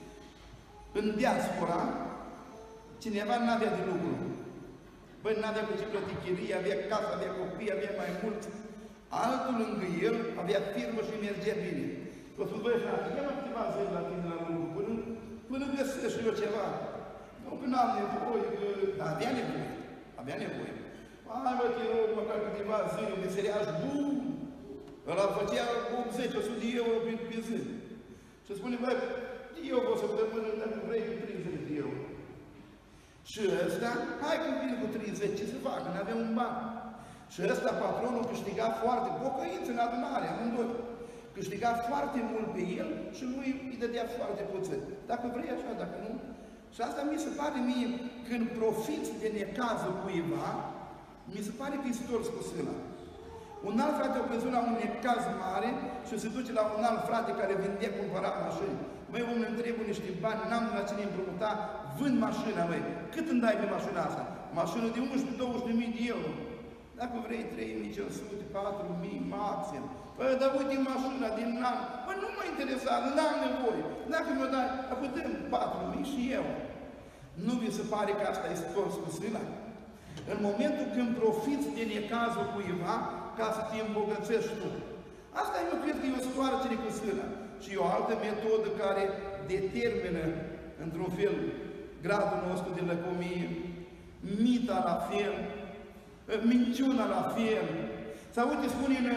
În diaspora, cineva n-avea de lucru. Băi, n-avea cu ce plăti chirie, avea casă, avea copii, avea mai mulți. Altul lângă el avea firmă și mergea bine. Vă spun, băi, frate, ia-mă câteva zile la tine la lucru, până găsesc și eu ceva. Nu, că n-am nevoie, dar avea nevoie. Avea nevoie. Hai, bă, te rog, măcar câteva zile, un meseriaș bun. Ăla făcea 80-100 de euro pe zi. Și spune, băi, eu o săptămână, dacă vrei, cu 30 de euro. Și ăsta, hai că vine cu 30, ce să facă? N-avea un ban. Și ăsta, patronul, câștiga foarte, pocăiți în adunare, amândoi. Câștiga foarte mult pe el și lui îi dădea foarte puțin. Dacă vrei așa, dacă nu. Și asta mi se pare mie, când profiți de necazul cuiva, mi se pare că îi storci cu sâna. Un alt frate a crezut la un necaz mare și se duce la un alt frate care vindea, cumpăra mașini. Măi, omul îmi trebuie niște bani, n-am la cine împrumuta, vând mașina, măi. Cât îmi dai pe mașina asta? Mașină de 11-20.000 de euro. Dacă vrei 3.500, 4.000 maxim. Păi, dar uite mașina din an. Păi, nu mă interesează, n-am nevoie. Dacă mi-o dai, putem 4.000 și eu. Nu vi se pare că asta e stors cu sâna? În momentul când profiți de necazul cuiva, ca să te îmbogățești tu. Asta eu cred că e o stoarcere cu sâna. Și e o altă metodă care determină, într-un fel, gradul nostru de lăcomie, mita la fel, minciuna la fel. Sau uite, spune-ne,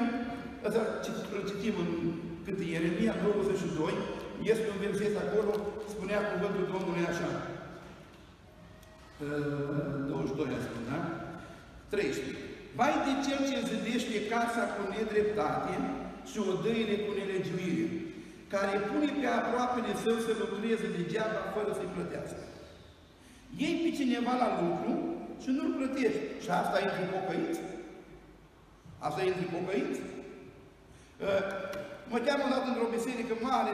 îl citim în câte Ieremia 22, este un verset acolo, spunea cuvântul Domnului așa. 22 a spus, da? 13. Vai de cel ce zidește casa cu nedreptate și odăile cu nelegiuire, care pune pe aproapele său să lucreze degeaba fără să-i plătească. Iei pe cineva la lucru și nu-l plătești. Și asta e între pocăiți? Asta e între pocăiți? Mă cheamă odată într-o biserică mare,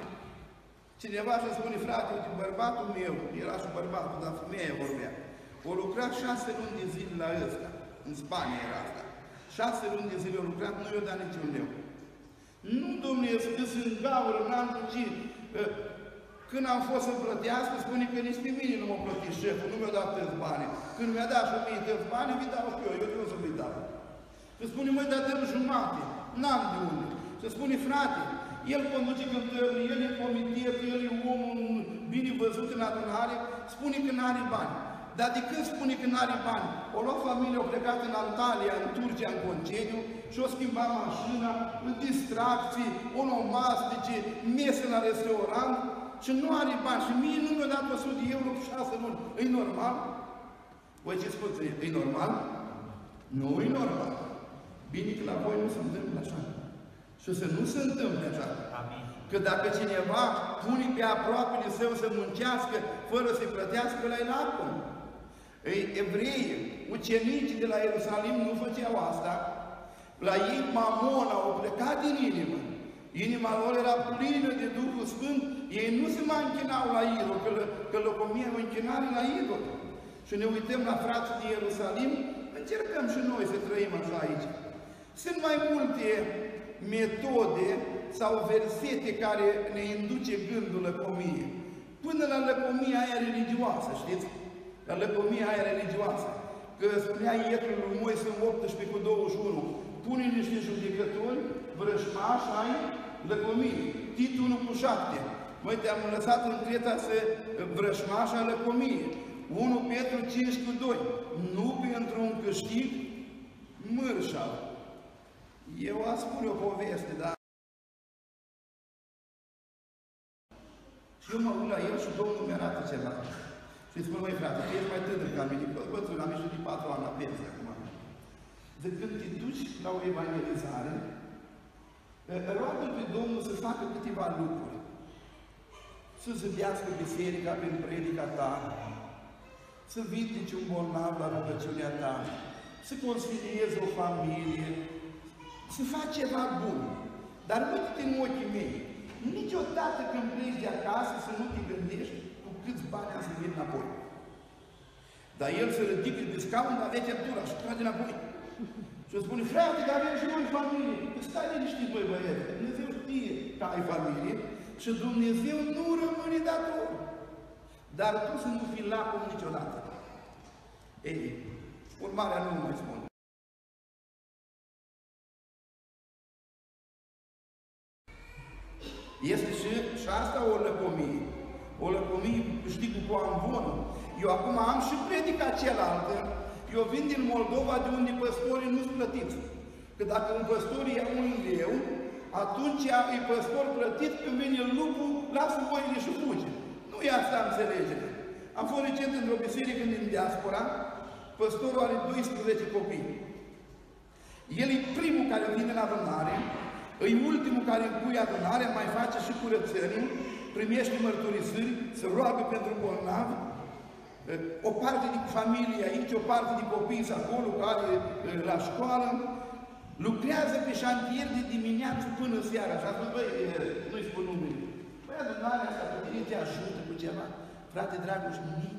cineva și spune, frate, uite, bărbatul meu, era și bărbatul, dar femeia vorbea, o lucrat 6 luni de zile la ăsta, în Spania era asta. 6 luni de zile o lucrat, nu i-o dat niciun leu. Nu, domnule, scris în gaură, n-am ce. Când am fost să plătească, spune că nici pe mine nu m-a plătit șeful, nu mi-a dat tăți bani. Când mi-a dat și mie tăți bani, vi dau și eu nu o să-mi dau. Și spune, măi, dar dăm jumate, n-am de unde. Și spune, frate, el conduce cântările, el e comitet, el e omul bine văzut în adunare, spune că n-are bani. Dar de când spune că n-are bani? O luat familia, o plecat în Antalya, în Turcia, în concediu, și o schimba mașina, distracții, onomastice, mese la restaurant, și nu are bani. Și mie nu mi-a dat 100 de euro cu 6 luni. E normal? Voi ce spuneți? E normal? Nu e normal. Bine că la voi nu se întâmplă așa. Și să nu se întâmple așa. Amin. Că dacă cineva pune pe aproapele său să muncească fără să-i plătească, la el acum. Evreii, ucenicii de la Ierusalim nu făceau asta. La ei Mamona au plecat din inimă. Inima lor era plină de Duhul Sfânt. Ei nu se mai închinau la idol, că lăcomia e o închinare la idol. Și ne uităm la frații din Ierusalim, încercăm și noi să trăim așa aici. Sunt mai multe metode sau versete care ne induce gândul lăcomie. Până la lăcomia aia religioasă, știți? La lăcomia aia religioasă. Că spunea Ietrul lui Moise în 18 cu 21, pune niște judecători, vrășmași ai lăcomii. Tit 1 cu 7. Măi, te-am lăsat în Creta să vrășmași a lăcomie. 1 Petru 5 cu 2. Nu pentru un câștig mărșav. Eu aș spune o poveste, dar și eu mă uit la el și Domnul mi-arată ceva. Și îi spun, măi frate, tu ești mai tânăr ca mine, bătrân, am ieșit de 4 ani la pensie acum. De când te duci la o evangelizare, roagă-L pe Domnul să facă câteva lucruri. să zădească biserica prin predica ta, să vindece un bolnav la rugăciunea ta, să consilieze o familie, să faci ceva bun. Dar uite-te în ochii mei, niciodată când pleci de acasă să nu te gândești cu câți bani am să vin înapoi. Dar el se ridică de scaun, dar vede aptura și trage înapoi. Și îmi spune, frate, dar avem și noi familie. Stai liniștit, băi băieți, Dumnezeu știe că ai familie și Dumnezeu nu rămâne dator. Dar tu să nu fii lacom niciodată. Ei, urmarea nu mai spun. Este și asta o lăcomie. O lăcomie, știi, cu amvonul. Eu acum am și predica cealaltă. Eu vin din Moldova, de unde păstorii nu-s plătiți. Că dacă un păstor ia $1, atunci e păstor plătit, când vine lupul, lasă oile și fuge. Nu e asta înțelegere. Am fost recent într-o biserică din diaspora, păstorul are 12 copii. El e primul care vine la adunare, e ultimul care împuie adunarea, mai face și curățenie, primește mărturisiri, se roagă pentru bolnavi, o parte din familie aici, o parte din copii acolo, care la școală, lucrează pe șantier de dimineață până seara. Și atunci, băi, nu-i spun numele. Băi, adunarea asta pe tine te ajută cu ceva. Frate Dragoș,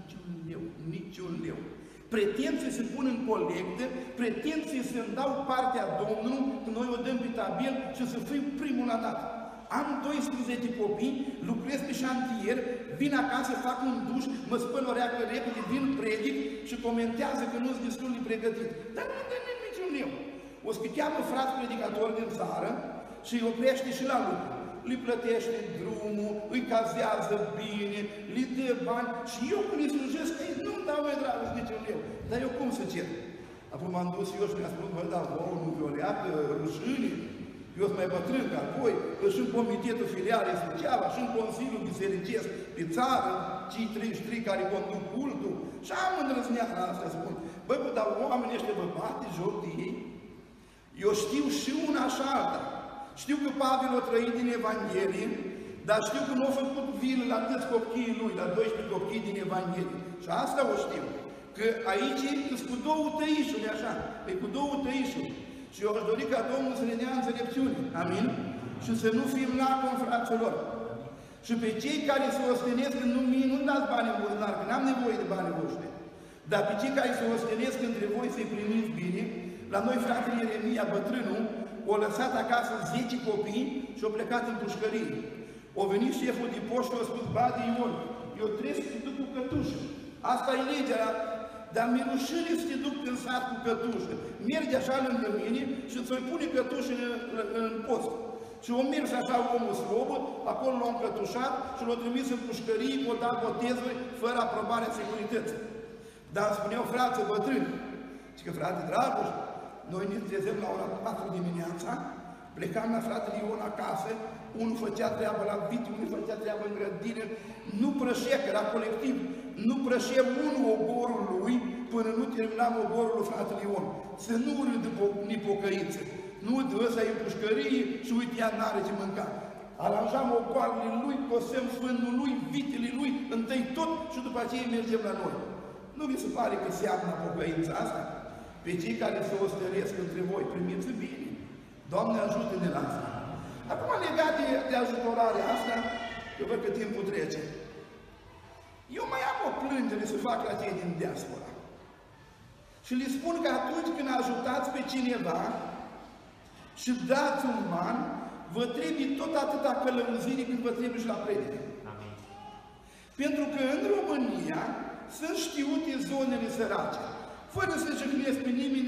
niciun leu. Pretind să se pun în colectă, pretind să se-mi dau partea Domnului, când noi o dăm pe tabel și să fiu primul la dată. Am 12 copii, lucrez pe șantier, vin acasă, fac un duș, mă spăl o reacă repede, vin predic și comentează că nu-s destul de pregătit. Dar nu dă niciun leu. O să cheamă frați predicatori din țară și îi oprește și la lucru. Îi plătește drumul, îi cazează bine, îi dă bani și eu când îi slujesc, nu-mi dau mai dragă niciun leu. Dar eu cum să cer? Apoi m-am dus eu și mi-a spus, bă, da, vouă, nu violeacă, rușine. Eu sunt mai bătrân ca voi, și în comitetul filial Suceava, și în Consiliul Bisericesc pe țară, cei 33 care conduc cultul, și am îndrăzneala asta, spun, băi, dar oamenii ăștia vă bate joc de ei? Eu știu și una și alta. Știu că Pavel o trăit din Evanghelie, dar știu că nu a făcut vilă la toți copiii lui, la 12 copii din Evanghelie. Și asta o știu. Că aici e cu 2 tăișuri, așa, e cu 2 tăișuri. Și eu aș dori ca Domnul să ne dea înțelepciune. Amin? Și să nu fim lacom, fraților. Și pe cei care se ostenesc în lumii, nu dați bani în buzunar, că n-am nevoie de banii voștri. Dar pe cei care se ostenesc între voi să-i primiți bine, la noi fratele Ieremia, bătrânul, o lăsat acasă 10 copii și au plecat în pușcărie. O venit șeful de poștă și a spus, Bade Ion, eu trebuie să te duc cu cătușă. Asta e legea, dar mi-e rușine să te duc în sat cu cătușă. Mergi așa lângă mine și îți pune cătușă în post. Și o mers așa omul slobă, acolo l-a încătușat și l-a trimis în pușcărie cu o dat botezuri fără aprobarea securității. Dar îmi spuneau, frate bătrâni, și că frate Dragoș, noi ne trezem la ora 4 dimineața, plecam la fratele Ion acasă, unul făcea treabă la vite, unul făcea treabă în grădină, nu prășea, că era colectiv, nu prășea unul ogorul lui până nu terminam ogorul lui fratele Ion. Să nu râdă nipocăiță, nu de ăsta e în pușcărie și uite, ea n-are ce mânca. Aranjam ogoarele lui, cosem sfântul lui, vitele lui, întâi tot și după aceea mergem la noi. Nu vi se pare că seamănă pocăința asta? Pe cei care se osteresc între voi, primiți bine. Doamne, ajută-ne la asta. Acum, legat de ajutorarea asta, că văd că timpul trece. Eu mai am o plângere să fac la cei din diaspora. Și le spun că atunci când ajutați pe cineva și dați un ban, vă trebuie tot atâta călăuzire cât vă trebuie și la predică. Pentru că în România sunt știute zonele sărace. Fără să jignesc pe nimeni,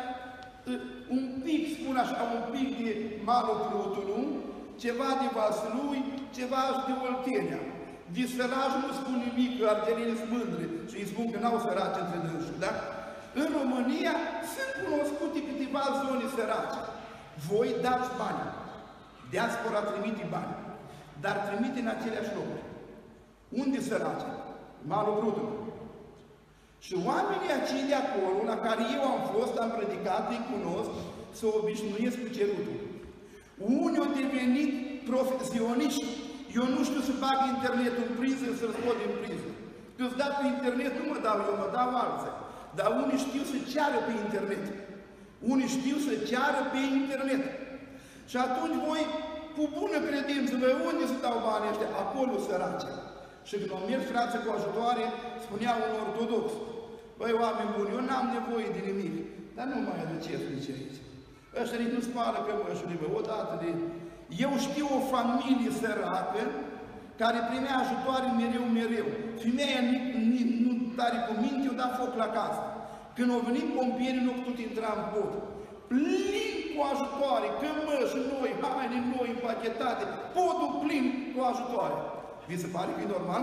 un pic, spun așa, un pic de malul Prutului, ceva de Vaslui, ceva de Oltenia. De săraș nu spun nimic, că ardelenii sunt mândre și îi spun că n-au săraci între dânsuri, da? În România sunt cunoscute câteva zone sărace. Voi dați bani. Diaspora trimite bani, dar trimite în aceleași locuri. Unde sărace? Malul Prutului. Și oamenii acei de acolo, la care eu am fost, am predicat, îi cunosc, să obișnuiesc cu cerutul. Unii au devenit profesioniști. Eu nu știu să bag internetul în priză, să-l scot din priză. Că-ți dat pe internet, nu mă dau eu, mă dau alții. Dar unii știu să ceară pe internet. Unii știu să ceară pe internet. Și atunci voi, cu bună credință, voi unde să dau banii ăștia? Acolo sărace. Și când au mers frații cu ajutoare, spunea un ortodox: băi, oameni buni, eu n-am nevoie de nimic, dar nu mai aduceți nici aici. Ăștia nici nu spală cămășurile, bă, odată de... Eu știu o familie săracă care primea ajutoare mereu. Femeia nu tare cu minte, i-o dat foc la casă. Când au venit pompierii, nu au putut intra în pod. Plin cu ajutoare, cămăși noi, haine noi, împachetate, podul plin cu ajutoare. Vi se pare că e normal?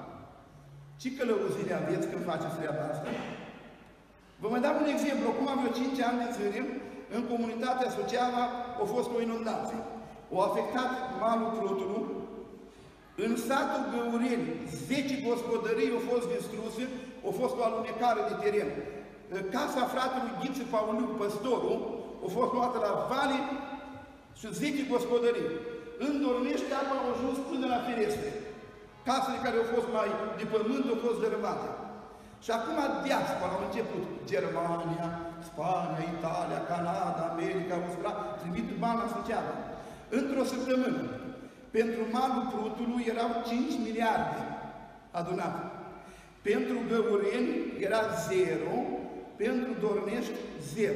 Ce călăuzire aveți când faceți treaba asta? Vă mai dau un exemplu. Acum vreo 5 ani de zile, în comunitatea Suceava a fost o inundație. Au afectat malul Prutului. În satul Găureni, 10 gospodării au fost distruse, a fost o alunecare de teren. Casa fratelui Ghiță Pauliu, păstorul, a fost luată la vale și 10 gospodării. În Dornești, apa au ajuns până la ferestre. Casele care au fost mai de pământ au fost dărâmate. Și acum diaspora au început. Germania, Spania, Italia, Canada, America, Australia, trimit bani la Suceava. Într-o săptămână, pentru malul Prutului erau 5 miliarde adunate. Pentru Găureni era 0, pentru Dornești 0.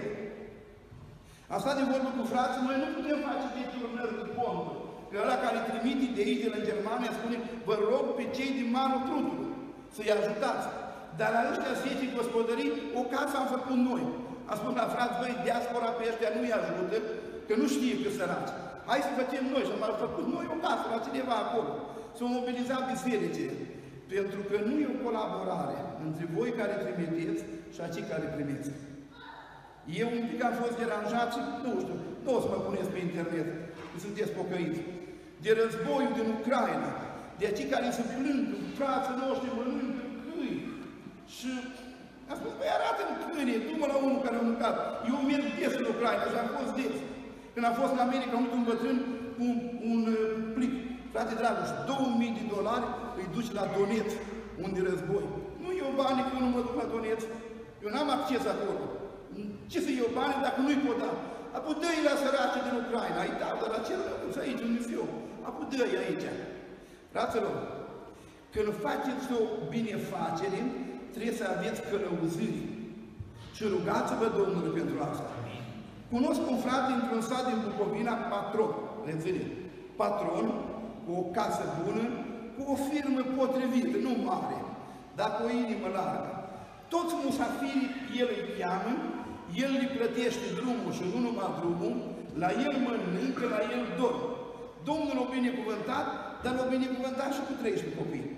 Asta de vorbă cu frații, noi nu putem face deturnări de ponduri. Că ăla care trimite de aici, de la Germania, spune: vă rog pe cei din malul Prutului să-i ajutați. Dar la ăștia 10 gospodării, o casă am făcut noi. Am spus la frați: băi, diaspora pe ăștia nu-i ajută, că nu știe că săraci. Hai să facem noi. Și am făcut noi o casă la cineva acolo. S-au mobilizat biserice. Pentru că nu e o colaborare între voi care trimiteți și acei care primiți. Eu un pic am fost deranjat și, nu știu, nu o să mă puneți pe internet, că sunteți pocăiți, de războiul din Ucraina, de acei care se plâng, frații noștri mănâncă câini. Și am spus: băi, arată-mi câine, du-mă la unul care a mâncat. Eu merg des în Ucraina și am fost des. Când am fost în America, am un bătrân cu un plic. Frate Dragoș, $2000 îi duci la Donetsk, unde război. Nu iau bani, că eu nu mă duc la Donetsk. Eu n-am acces acolo. Ce să iau bani dacă nu-i pot da? Apoi dă-i la săraci din Ucraina, îi dau, dar la cel răuți aici, unde fiu. Apoi dă-i aici. Fraților, când faceți o binefacere, trebuie să aveți călăuziri. Și rugați-vă Domnului pentru asta. Cunosc un frate într-un sat din Bucovina, patron, reține, patron, cu o casă bună, cu o firmă potrivită, nu mare, dar cu o inimă largă. Toți musafirii el îi cheamă, el îi plătește drumul și nu numai drumul, la el mănâncă, la el dorm. Domnul l-a binecuvântat, dar l-a binecuvântat și cu 13 copii.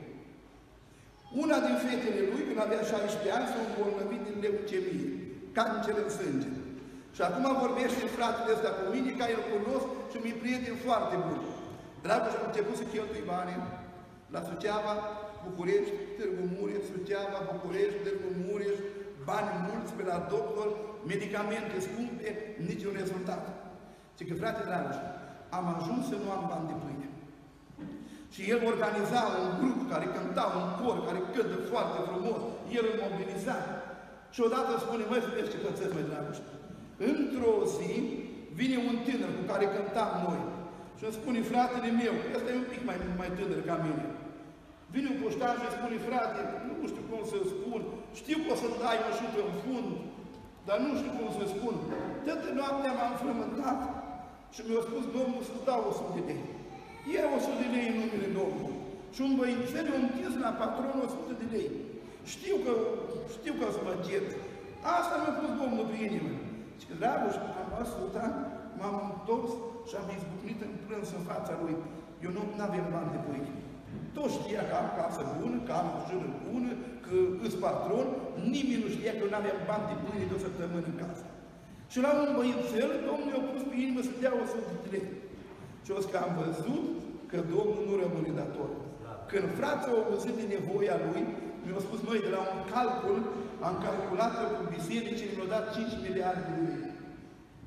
Una din fetele lui, când avea 16 ani, s-a îmbolnăvit din leucemie, cancer în sânge. Și acum vorbește fratele ăsta cu mine, ca el cunosc și mi-e prieten foarte bun. Dragoș a început să cheltui bani la Suceava, București, Târgu Mureș, Suceava, București, Târgu Mureș, bani mulți pe la doctor, medicamente scumpe, niciun rezultat. Și că, frate Dragoș, am ajuns să nu am bani de pâine. Și el organiza un grup care cânta, un cor care cântă foarte frumos, el îl mobiliza. Și odată spune: măi, să vezi ce pățesc, măi, Dragoș. Într-o zi vine un tânăr cu care cântam noi și îmi spune: fratele meu, ăsta e un pic mai tânăr ca mine. Vine un poștar și îmi spune: frate, nu știu cum să spun, știu că o să-mi dai o șută în fund, dar nu știu cum să spun. Toată noaptea m-am frământat și mi-a spus Domnul să dau 100 de lei. Ia 100 de lei în numele Domnului. Și un băițel i-a închis la patron 100 de lei. Știu că o să mă cer. Asta mi-a pus Domnul pe inimă. Și că, Dragoș, am ascultat, m-am întors și am izbucnit în plâns în fața lui. Eu nu avem bani de pâine. Toți știa că am casă bună, că am mașină bună, că îs patron, nimeni nu știa că eu nu aveam bani de pâine de o săptămână în casă. Și la un băiețel, Domnul i-a pus pe inimă să dea 100 de lei. Și o că am văzut că Domnul nu rămâne dator. Când frații au auzit de nevoia lui, mi-au spus: noi de la un calcul, am calculat că cu bisericii mi-au dat 5 miliarde de lei.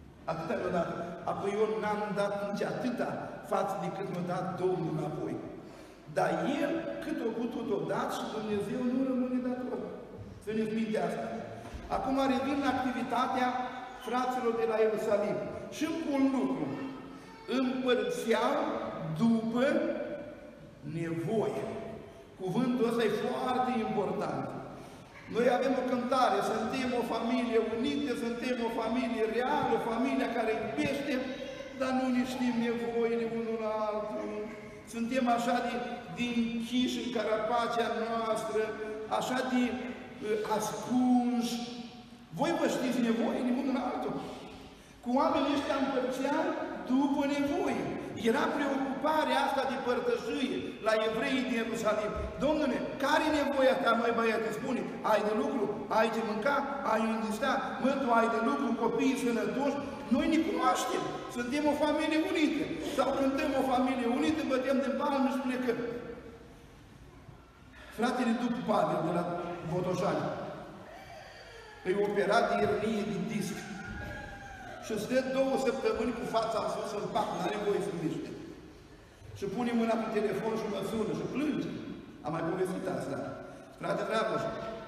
Atâta mi-au dat. Apoi eu n-am dat nici atâta față de cât mi-a dat Domnul înapoi. Dar el, cât o putut o dat și Dumnezeu nu rămâne dator. Să ne-ți minte asta. Acum revin la activitatea fraților de la Ierusalim. Și încă un lucru. Împărțeau după nevoie. Cuvântul ăsta e foarte important. Noi avem o cântare, suntem o familie unită, suntem o familie reală, o familie care iubește, dar nu ne știm nevoile unul la altul. Suntem așa de închiși în carapacea noastră, așa de ascunși. Voi vă știți nevoile unul la altul. Cu oamenii ăștia împărțeau după nevoie. Era preocuparea asta de părtășie la evreii din Ierusalim. Domnule, care e nevoia ta, măi băiete? Spune, ai de lucru, ai de mânca, ai unde sta, mă, tu ai de lucru, copiii sănătoși. Noi ne cunoaștem, suntem o familie unită. Sau cântăm o familie unită, bătem de palme și plecăm. Fratele după Pavel de la Botoșani îi operat de ernie din disc. Și stă 2 săptămâni cu fața în sus în pat, n-are voie să miște. Și pune mâna pe telefon și mă sună și plânge. Am mai povestit asta. Frate Dragoș,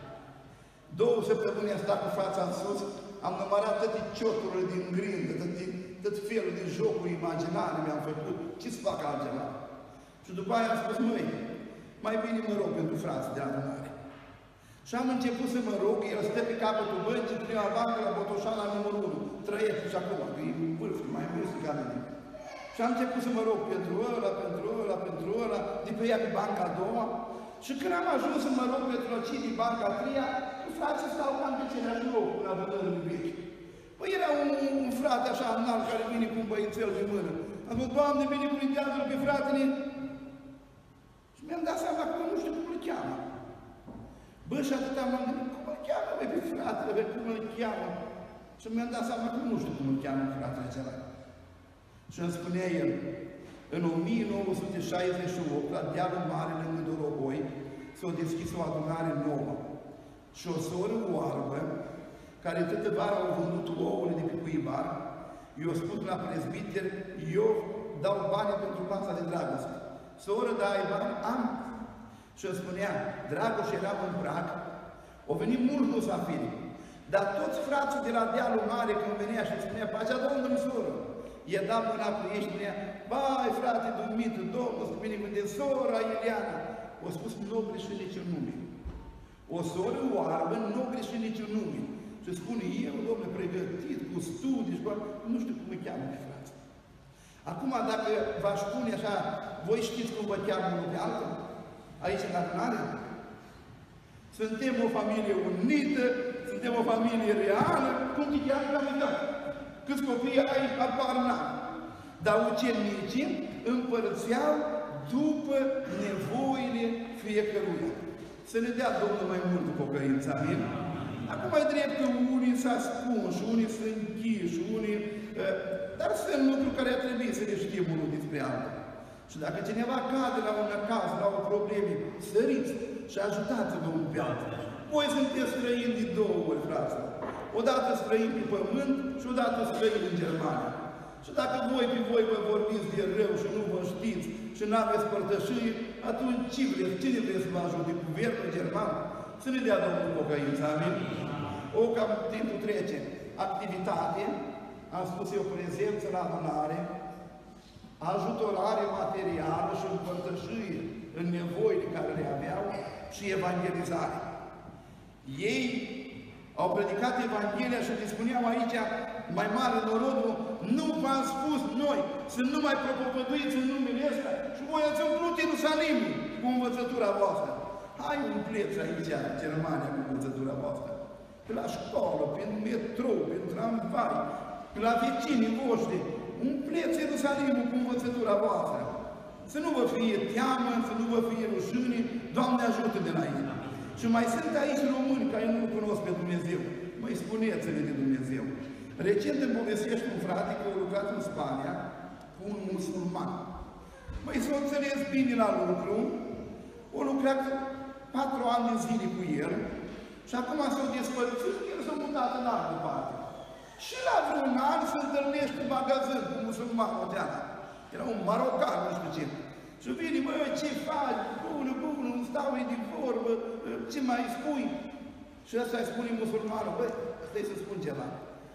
2 săptămâni am stat cu fața în sus, am numărat toate cioturile din grindă, tot felul de jocuri imaginare mi-am făcut. Ce-ți fac altceva? Și după aia am spus, măi, mai bine mă rog pentru frații de adunare. Și am început să mă rog, el stă pe capătul băncii, prima bancă la Botoșan la numărul 1. Trăiesc și acum, că e în vârf, mai mult ca mine. Și am început să mă rog pentru ăla, de pe ea pe banca a doua. Și când am ajuns să mă rog pentru cei din banca a treia, frații stau cam pe celeași loc, la vânările vechi. Păi era un frate așa înalt care vine cu un băiețel de mână. Am zis, Doamne, binecuvintează-l pe fratele. Și mi-am dat seama că nu știu cum îl cheamă. Bă, și atâta m-am gândit, cum îl cheamă, bă, pe fratele, bă, cum îl cheamă? Și mi-am dat seama că nu știu cum îl cheamă fratele acela. Și îmi spunea el, în 1968, la dealul mare lângă Dorogoi, s-a deschis o adunare nouă. Și o soră oarbă, care toată vara au vândut ouăle de pe cuibar, i-a spus la prezbiter, eu dau bani pentru masa de dragoste. Soră, da, ai bani? Am. Și îmi spunea, Dragoș era în prag, au venit mulți musafiri, dar toți frații de la dealul mare când venea și îmi spunea, pacea Domnului, soră, i-a dat mâna cu ei și spunea, bai, frate Dumitru, Domnul, să binecuvânteze, sora Ileana. O spus, nu greșit niciun nume. O soră oarbă nu greșit niciun nume. Și spune, eu, Domnule, pregătit, cu studii, și nu știu cum îi cheamă pe frați. Acum, dacă v-aș spune așa, voi știți cum vă cheamă unul pe altul? Aici, în adunare? Suntem o familie unită, suntem o familie reală, cum te cheamă, că am uitat. Câți copii ai, apar n-am. Dar ucenicii împărțeau după nevoile fiecăruia. Să ne dea Domnul mai mult pocăință, amin? Acum mai drept că unii s-a spus, unii sunt închiși, unii... Dar sunt lucruri care ar trebui să le știm unul despre altul. Și dacă cineva cade la un caz, la o problemă, săriți și ajutați-vă un pe altul. Voi sunteți străini de 2 ori, fraților. Odată străini pe pământ și odată străini în Germania. Și dacă voi pe voi vă vorbiți de rău și nu vă știți și nu aveți părtășie, atunci cine vreți să vă ajute? Guvernul german? Să ne dea Domnul pocăință, amin? O, cam timpul trece. Activitate, am spus eu, prezență la adunare, ajutorare materială și împărtășie în nevoile care le aveau și evangelizare. Ei au predicat Evanghelia și le spuneau aici, mai mare norodul, nu v-am spus noi să nu mai propovăduiți în numele ăsta și voi ați umplut Ierusalimul cu învățătura voastră. Hai umpleți aici Germania cu învățătura voastră. Pe la școală, pe metrou, pe tramvai, pe la vecinii voștri, umpleți Ierusalimul cu învățătura voastră. Să nu vă fie teamă, să nu vă fie rușine, Doamne ajută de la ei. Și mai sunt aici români care nu cunosc pe Dumnezeu. Măi, spuneți-le de Dumnezeu. Recent îmi povestește un frate că a lucrat în Spania cu un musulman. Măi, s-a înțeles bine la lucru, a lucrat 4 ani de zile cu el și acum s-a despărțit, el s-a mutat în altă parte. Și la vreun an se întâlnește în magazin cu musulmanul ăsta. Era un marocan, nu știu ce. Și vine, bă, ce faci? Bună, bună, îmi stau de vorbă, ce mai spui? Și ăsta îi spune musulmanul, băi, stai să spun ceva.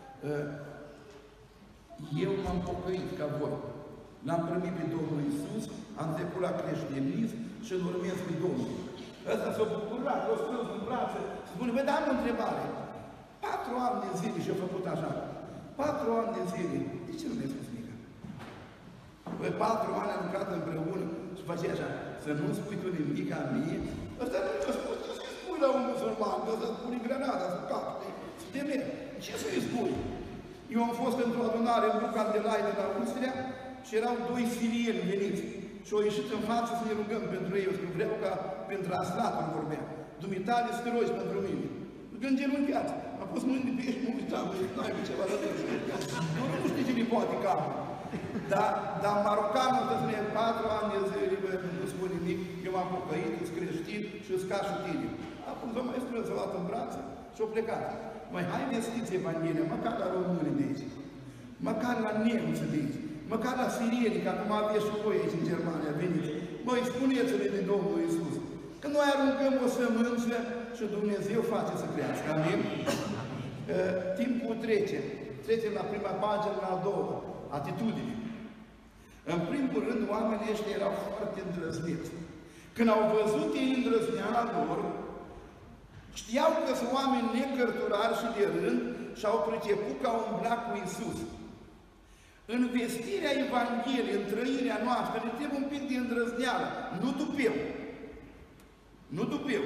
Eu m-am pocăit ca voi. L-am primit pe Domnul Iisus, am trecut la creștinism și îl urmez pe Domnul. Ăsta s-a bucurat, l-a strâns în brațe, spune, băi, dar am o întrebare. 4 ani de zile și-a făcut așa. 4 ani de zile. De ce nu mi-ai spus nimic? Băi, 4 ani am lucrat împreună și face așa. Să nu spui tu nimic a mie. Ăsta nu te spui, ce să-i spui la un musulman? Că ăsta spune granada, să capte, să te mergi. Ce să-i spui? Eu am fost într-o adunare în Bucandelai din Austria și erau 2 sirieni veniți. Și au ieșit în față să ne rugăm pentru ei. Eu că vreau ca pentru aslatul vorbea. Dumitale să te rogi pentru mine. Îngenunchiați. Am pus mâini pe ești, mă uitam, n-ai pe ceva rău. Nu știu ce ne poate capul. Dar marocanul ăsta spune 4 ani de zile, nu spune nimic, eu m-am pocăit, sunt creștin și sunt ca și tine. Acum vă mai strâns, s-a luat în brațe și au plecat. Măi, hai vestiți Evanghelia, măcar la românii de aici, măcar la nemți de aici, măcar la sirieni, că acum aveți și voi aici în Germania, veniți. Măi, spuneți-le de Domnul Iisus, că noi aruncăm o sămânță și Dumnezeu face să crească. Amin? Timpul trece. Trecem la prima pagină, la a doua. Atitudine. În primul rând, oamenii ăștia erau foarte îndrăzniți. Când au văzut ei îndrăzneala lor, știau că sunt oameni necărturari și de rând și au priceput că au umblat cu Iisus. În vestirea Evangheliei, în trăirea noastră, ne trebuie un pic de îndrăzneală, nu dupeu. Nu dupeu.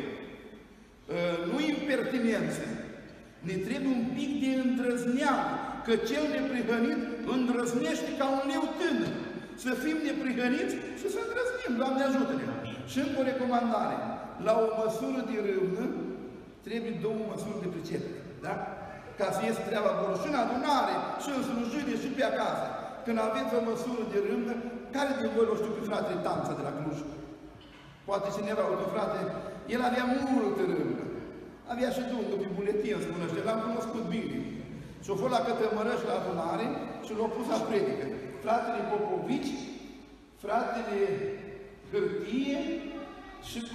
Nu impertinență. Ne trebuie un pic de îndrăzneală, că cel neprihănit îndrăznește ca un leu tânăr. Să fim neprihăniți și să îndrăznim, Doamne ajută-ne! Și încă o recomandare. La o măsură de râvnă, trebuie 2 măsuri de pricepere. Da? Ca să ies treaba bună și în adunare, și în slujire, și pe acasă. Când aveți o măsură de râvnă, care din voi o știu pe fratele Tanța de la Cluj? Poate cineva, uite, frate, el avea multă râvnă. Avea și Dumnezeu pe buletin, spune ăștia, l-am cunoscut bine. Și-o fost la Cătămărăși la adunare și l-au pus la predică. Fratele Popovici, fratele Hârtie și cu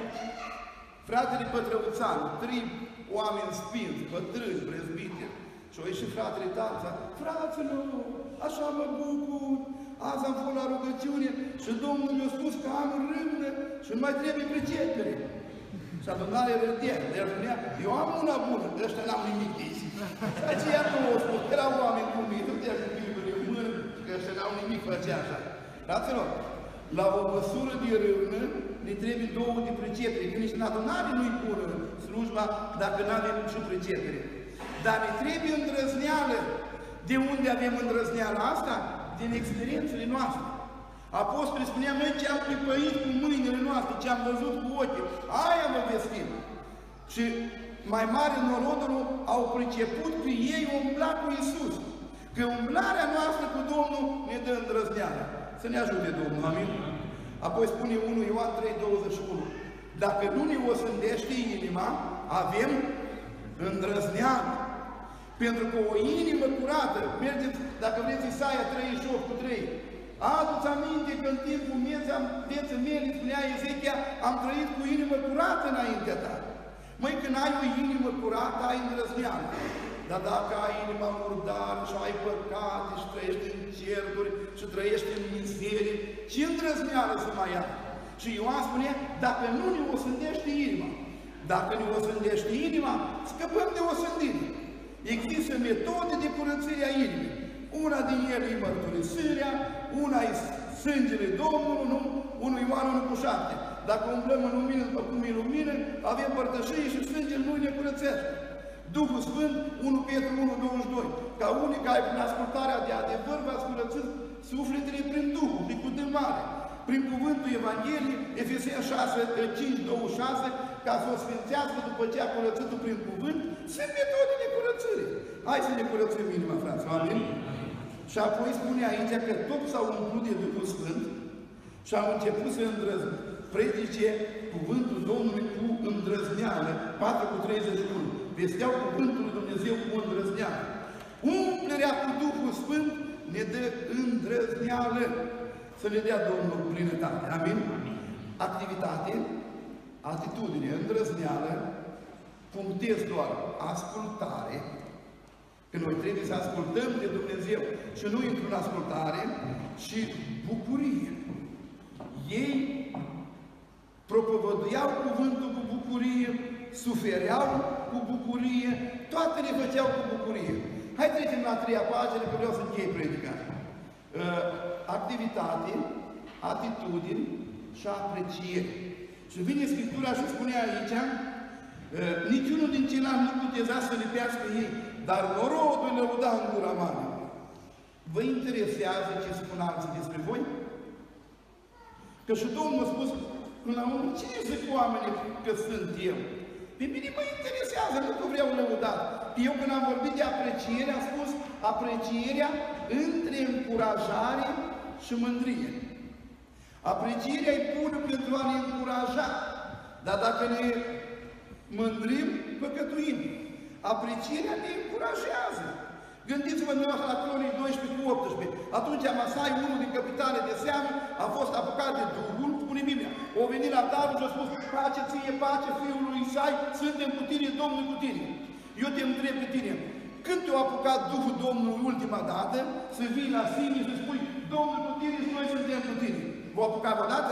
fratele Pătrăuțanu, 3 oameni spinți, bătrâni, prezbiteri. Și-o ieșit fratele Tanța, fraților, așa mă bucur, azi am fost la rugăciune și Domnul mi-a spus că am râvnă și nu mai trebuie pricepere. Și adunare râdea, de-aia spunea, eu am una bună, de ăștia n-am nimic de aici. Aceea nu o spus, erau oameni cu mine, nu te-a cu Biblie în mână, că ăștia n-au nimic, făcea așa. Fraților, la o măsură de râvnă, ne trebuie 2 de pricepere, că nici în adunare nu-i bună slujba dacă n-avem și pricepere. Dar ne trebuie îndrăzneală. De unde avem îndrăzneala asta? Din experiențele noastre. Apostolii spunea, noi ce am pripăit cu mâinile noastre, ce am văzut cu ochii, aia vă vestim. Și mai mare norodul au priceput că ei umbla cu Iisus. Că umblarea noastră cu Domnul ne dă îndrăzneală. Să ne ajute Domnul, amin? Apoi spune 1 Ioan 3:21. Dacă nu ne osândește inima, avem îndrăzneală. Pentru că o inimă curată, mergeți, dacă vreți, Isaia 38:3. Adu-ți aminte că în timpul vieții mele, spunea Ezechia, am trăit cu inimă curată înaintea ta. Măi, când ai o inimă curată, ai îndrăzneală. Dar dacă ai inima murdară și ai păcate și trăiești în certuri și trăiești în mizerie, ce îndrăzneală să mai ai? Și Ioan spune, dacă nu ne osândește inima, dacă ne osândește inima, scăpăm de osândire. Există metode de curățire a inimii. Una din ele e mărturisirea, una e sângele Domnului, nu? 1 Ioan 1:7. Dacă umblăm în lumină după cum e lumină, avem părtășie și sângele lui ne curățește. Duhul Sfânt, 1 Petru 1:22. Ca unica ai prin ascultarea de adevăr v-ați curățit sufletele prin Duhul, prin cuvânt mare. Prin cuvântul Evangheliei, Efeseni 5:26, ca să o sfințească după ce a curățit-o prin cuvânt, sunt metode de curățire. Hai să ne curățim inima, fraților, amin? Și apoi spune aici că toți s-au umplut de Duhul Sfânt și au început să predice cuvântul Domnului cu îndrăzneală, 4:31. Vesteau cuvântul lui Dumnezeu cu îndrăzneală. Umplerea cu Duhul Sfânt ne dă îndrăzneală. să le dea Domnul plinătate. Amin? Activitate, atitudine, îndrăzneală, punctez doar ascultare, că noi trebuie să ascultăm de Dumnezeu și nu intru în ascultare, și bucurie. Ei propovăduiau cuvântul cu bucurie, sufereau cu bucurie, toate le făceau cu bucurie. Hai trecem la 3-a pagină, că vreau să închei predica. Activitate, atitudini și apreciere. Și vine Scriptura și spune aici, niciunul din ceilalți nu puteza să lipească ei, dar norodul lăuda în gura mare. Vă interesează ce spun alții despre voi? Că și Domnul a spus, până la urmă, cine zic oamenii că sunt eu? Pe mine mă interesează, nu că vreau lăudat. Eu când am vorbit de apreciere, am spus aprecierea între încurajare și mândrie. Aprecierea e bună pentru a ne încuraja, dar dacă ne mândrim, păcătuim. Aprecierea ne încurajează. Gândiți-vă dumneavoastră la Cronici 12:18. Atunci Amasai, unul din capitale de seamă, a fost apucat de Duhul, spune Biblia. O venit la David și a spus, pace ție, pace fiul lui Isai, suntem cu tine, Domnul cu tine. Eu te întreb pe tine, când te-a apucat Duhul Domnului ultima dată, să vii la sine și să spui, Domnul cu tine și noi suntem cu tine. V-a apucat vreodată?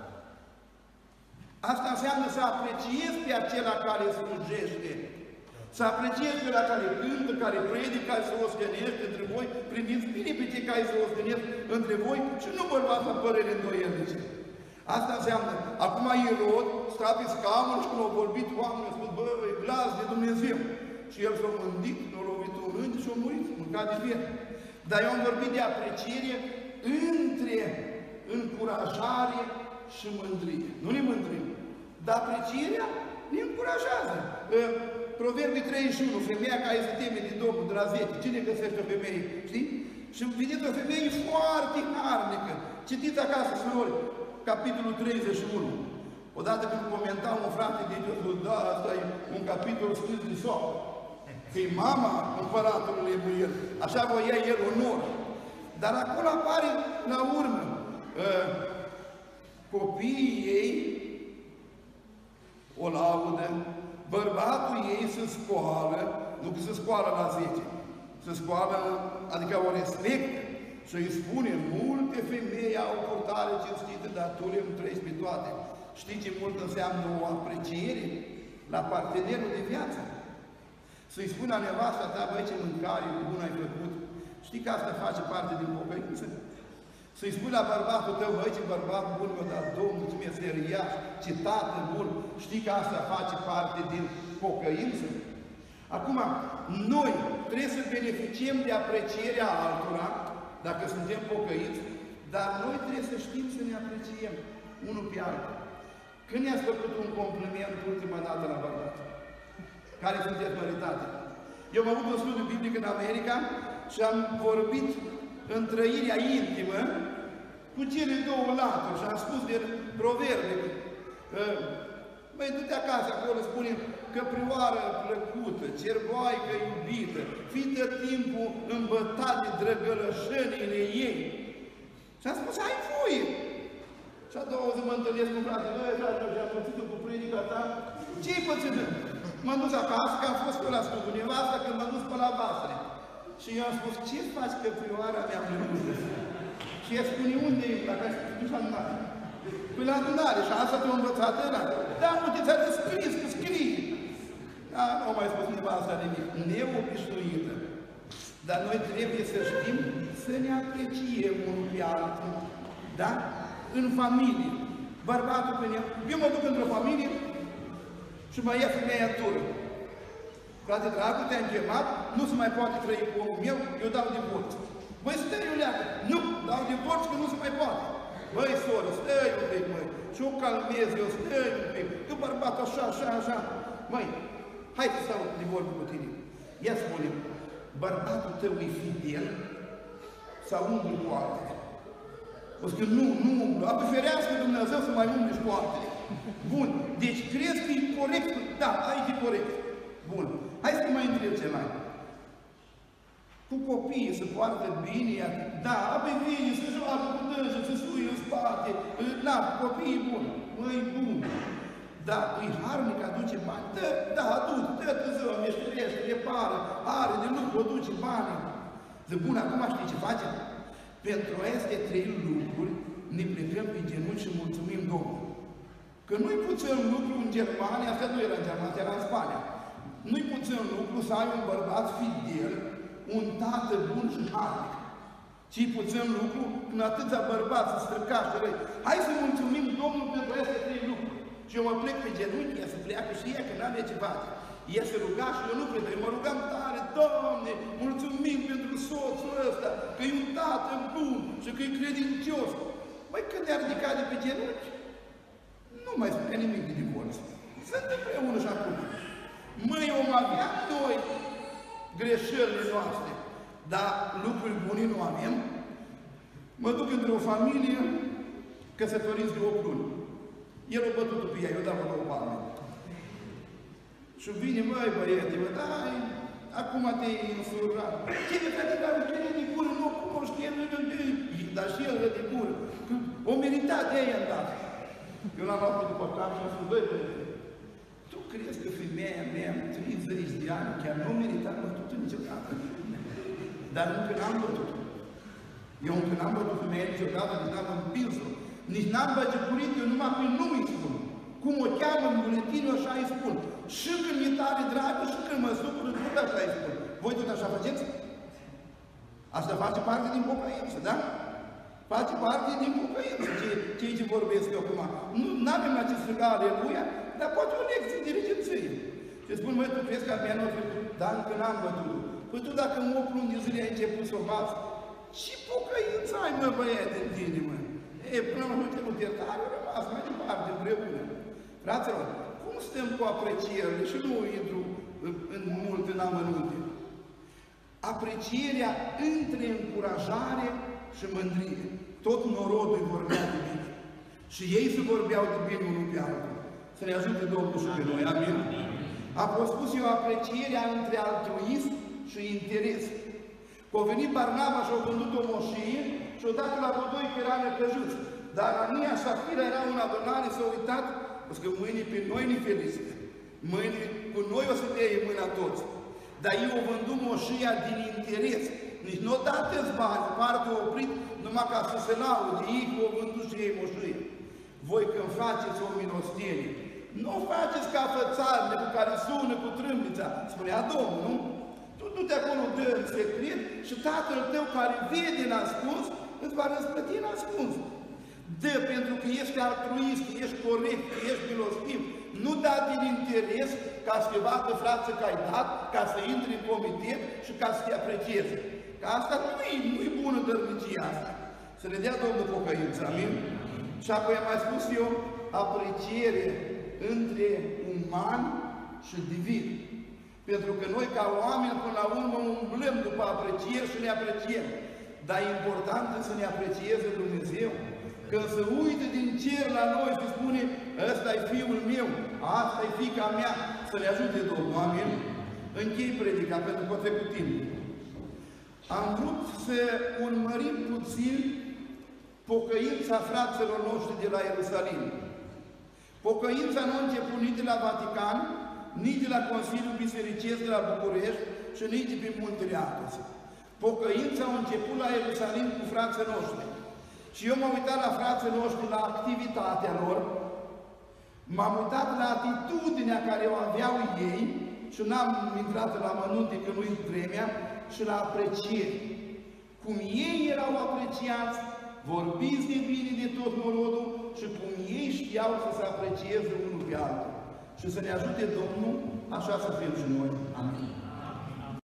Asta înseamnă să apreciezi pe acela care slujește. Să apreciezi pe la care cântă, care predică, care se osgănește între voi, primiți bine pe cei care se osgănesc între voi și nu vă luați la părere îndoielnice. Asta înseamnă, acum Irod sta pe scaun și când au vorbit oamenii, au spus, bă, e glas de Dumnezeu. Și el s-a mândit, n-a lovit un rând și a murit, mâncat de fier. Dar eu am vorbit de apreciere între încurajare și mândrie. Nu ne mândrim, dar aprecierea ne încurajează. Proverbii 31, femeia care se teme de Domnul, de la 10. Cine găsește o femeie? Știi? Și vedeți o femeie foarte harnică. Citiți acasă, surori, capitolul 31. Odată când comentam un frate de Iisus, da, asta e un capitol scris de soacră. Că-i mama împăratului Emuel. Așa voia el onor. Dar acolo apare la urmă copiii ei o laudă, bărbatul ei se scoală, nu că se scoală la 10, se scoală, adică o respectă și îi spune, multe femei au o purtare cinstită, dar tu le treci pe toate. Știi ce mult înseamnă o apreciere la partenerul de viață? Să-i spune la nevasta ta, băi, ce mâncare bună ai făcut. Știi că asta face parte din pocăință? Să-i spui la bărbatul tău, băi, ce bărbat bun mi-a dat Domnul, ce meseriaș, ce tată bun. Știi că asta face parte din pocăință? Acum, noi trebuie să beneficiem de aprecierea altora, dacă suntem pocăiți, dar noi trebuie să știm să ne apreciem unul pe altul. Când ne-ați făcut un compliment ultima dată la bărbat? Care sunteți măritate? Eu am avut un studiu biblic în America și am vorbit în trăirea intimă cu cele două laturi și am spus de proverbe. Băi, du-te acasă, acolo spune căprioară plăcută, cerboaică iubită, fii tot timpul îmbătat de drăgălășănile ei. Și am spus, ai voie! Și a doua zi mă întâlnesc cu frate, băi, frate, am pățit-o cu predica ta. Ce-ai pățit? M-am dus acasă, că am fost pe la studiu nevasta, când m-am dus pe la vastre. Și eu am spus, ce faci căprioara mea plăcută? Și ea spune, unde e? Dacă ai spus la adunare. Păi la adunare, și asta te-a învățat ăla. Da, nu te ți-a scris, că scrie. Da, nu am mai spus nevasta nimic. Neobișnuită. Dar noi trebuie să știm să ne apreciem unul pe altul. Da? În familie. Bărbatul când eu mă duc într-o familie și mă ia femeia în tură. Frate dragul, te-am chemat, nu se mai poate trăi cu omul meu, eu dau divorț. Băi, stai, Iuleacă, nu, dau divorț că nu se mai poate. Băi, soră, stai un pic, măi, și o calmez eu, stai un pic, că bărbatul așa, așa, așa. Măi, hai să stau divorț cu tine. Ia spune, bărbatul tău e fidel sau umbli cu altele? O să că nu, apoi ferească Dumnezeu să mai umbli cu altele. Bun, deci crezi că e corect? Da, aici e corect. Bun, hai să mai întreb ceva. cu copiii se poartă bine, da, apoi vine, se joacă cu dânsă, se suie în spate, na, copiii buni, măi buni. Dar îi harnic, aduce bani, da, aduce, dă-te zău, meșterește, repară, are de lucru, aduce bani. Zic, bun, acum știi ce facem? Pentru aceste 3 lucruri ne plecăm pe genunchi și mulțumim Domnului. Că nu-i puțin lucru în Germania, asta nu era în Germania, era în Spania. Nu-i puțin lucru să ai un bărbat fidel, un tată bun și harnic. ci-i puțin lucru când atâția bărbați se străcaște răi. Hai să mulțumim Domnul pentru aceste 3 lucruri. Și eu mă plec pe genunchi, ea să pleacă și ea că n-avea ce face. Ea se ruga și eu nu cred, eu mă rugam tare, Doamne, mulțumim pentru soțul ăsta, că e un tată bun și că e credincios. Măi, când ne-a ridicat de pe genunchi, nu mai spunea nimic de divorț. Sunt împreună și acum. Măi, om avea noi greșelile noastre, dar lucruri bune nu avem. Mă duc într-o familie căsătoriți de 8 luni. El a bătut pe ea, eu dau la o palme. Și vine, măi, băiete, mă, dai, acum te-ai însurat. Ce de frate, dar nu știe de gură, nu, cum o știe, dar și el de gură. O meritat de aia dat. Eu l-am luat pe după cap și am spus, băi, băiete, tu crezi că femeia mea, 30 de ani, chiar nu meritat bătută niciodată? Dar încă n-am bătut. Eu încă n-am bătut femeia niciodată, nici n-am împins-o. Nici n-am băgecurit, eu numai pe nume îi spun. Cum o cheamă în buletin, eu așa îi spun. Și când e tare dragă, și când mă supăr, tot așa îi spun. Voi tot așa faceți? Asta face parte din pocăință, da? Face parte din pocăință, cei ce vorbesc eu acum. Nu avem la ce striga aleluia, dar poate o lecție de regenție. Și spun, măi, tu crezi că abia nu-o trecut? Dar încă n-am bătut. Păi tu dacă în 8 luni de zile ai început să o bați, ce pocăință ai, mă, băiete, în tine, mă? Până la urmă cerut iertare, au rămas mai departe, împreună. Fraților, cum stăm cu aprecierile? Și nu intru mult în amănunte. Aprecierea între încurajare și mândrie. Tot norodul vorbea de bine. Și ei se vorbeau de bine unul pe altul. Să ne ajute Domnul și pe noi. Amin. Apoi spus eu aprecierea între altruism și interes. Că a venit Barnaba și a vândut o moșie și odată la vreo 2 că era necăjuți. Dar Ania și Safira era în adunare, s-a uitat, că mâine pe noi ne felicite. Mâine cu noi o să te iei mâna toți. Dar eu o vândut moșia din interes. Nici nu o dați bani, parcă o oprit numai ca să se laude ei că o vândut și ei moșie. Voi când faceți o milostenie, nu o faceți ca fățarele cu care sună cu trâmbița, spunea Domnul, nu? Tu du-te acolo, dă în secret și Tatăl tău care vede în ascuns, îți va răsplăti în ascuns. Dă pentru că ești altruist, că ești corect, că ești milostiv. Nu da din interes ca să te vadă frață că ai dat, ca să intri în comitet și ca să te aprecieze. Că asta nu-i bună dărnicia asta. Să ne dea Domnul pocăință, amin? Și apoi am mai spus eu, apreciere între uman și divin. Pentru că noi, ca oameni, până la urmă, umblăm după aprecieri și ne apreciem. Dar e important să ne aprecieze Dumnezeu. Când se uită din cer la noi și spune, ăsta e fiul meu, asta e fiica mea, să ne ajute Domnul. Amin? Închei predica, pentru că a trecut timp. Am vrut să urmărim puțin pocăința fraților noștri de la Ierusalim. Pocăința nu a început nici de la Vatican, nici de la Consiliul Bisericesc de la București și nici de pe Muntele Atos. Pocăința a început la Ierusalim cu frații noștri. Și eu m-am uitat la frații noștri, la activitatea lor, m-am uitat la atitudinea care o aveau ei și n-am intrat la amănunte că nu-i vremea, și la apreciere. Cum ei erau apreciați, vorbiți de bine de tot norodul și cum ei știau să se aprecieze unul pe altul. Și să ne ajute Domnul, așa să fim și noi. Amin.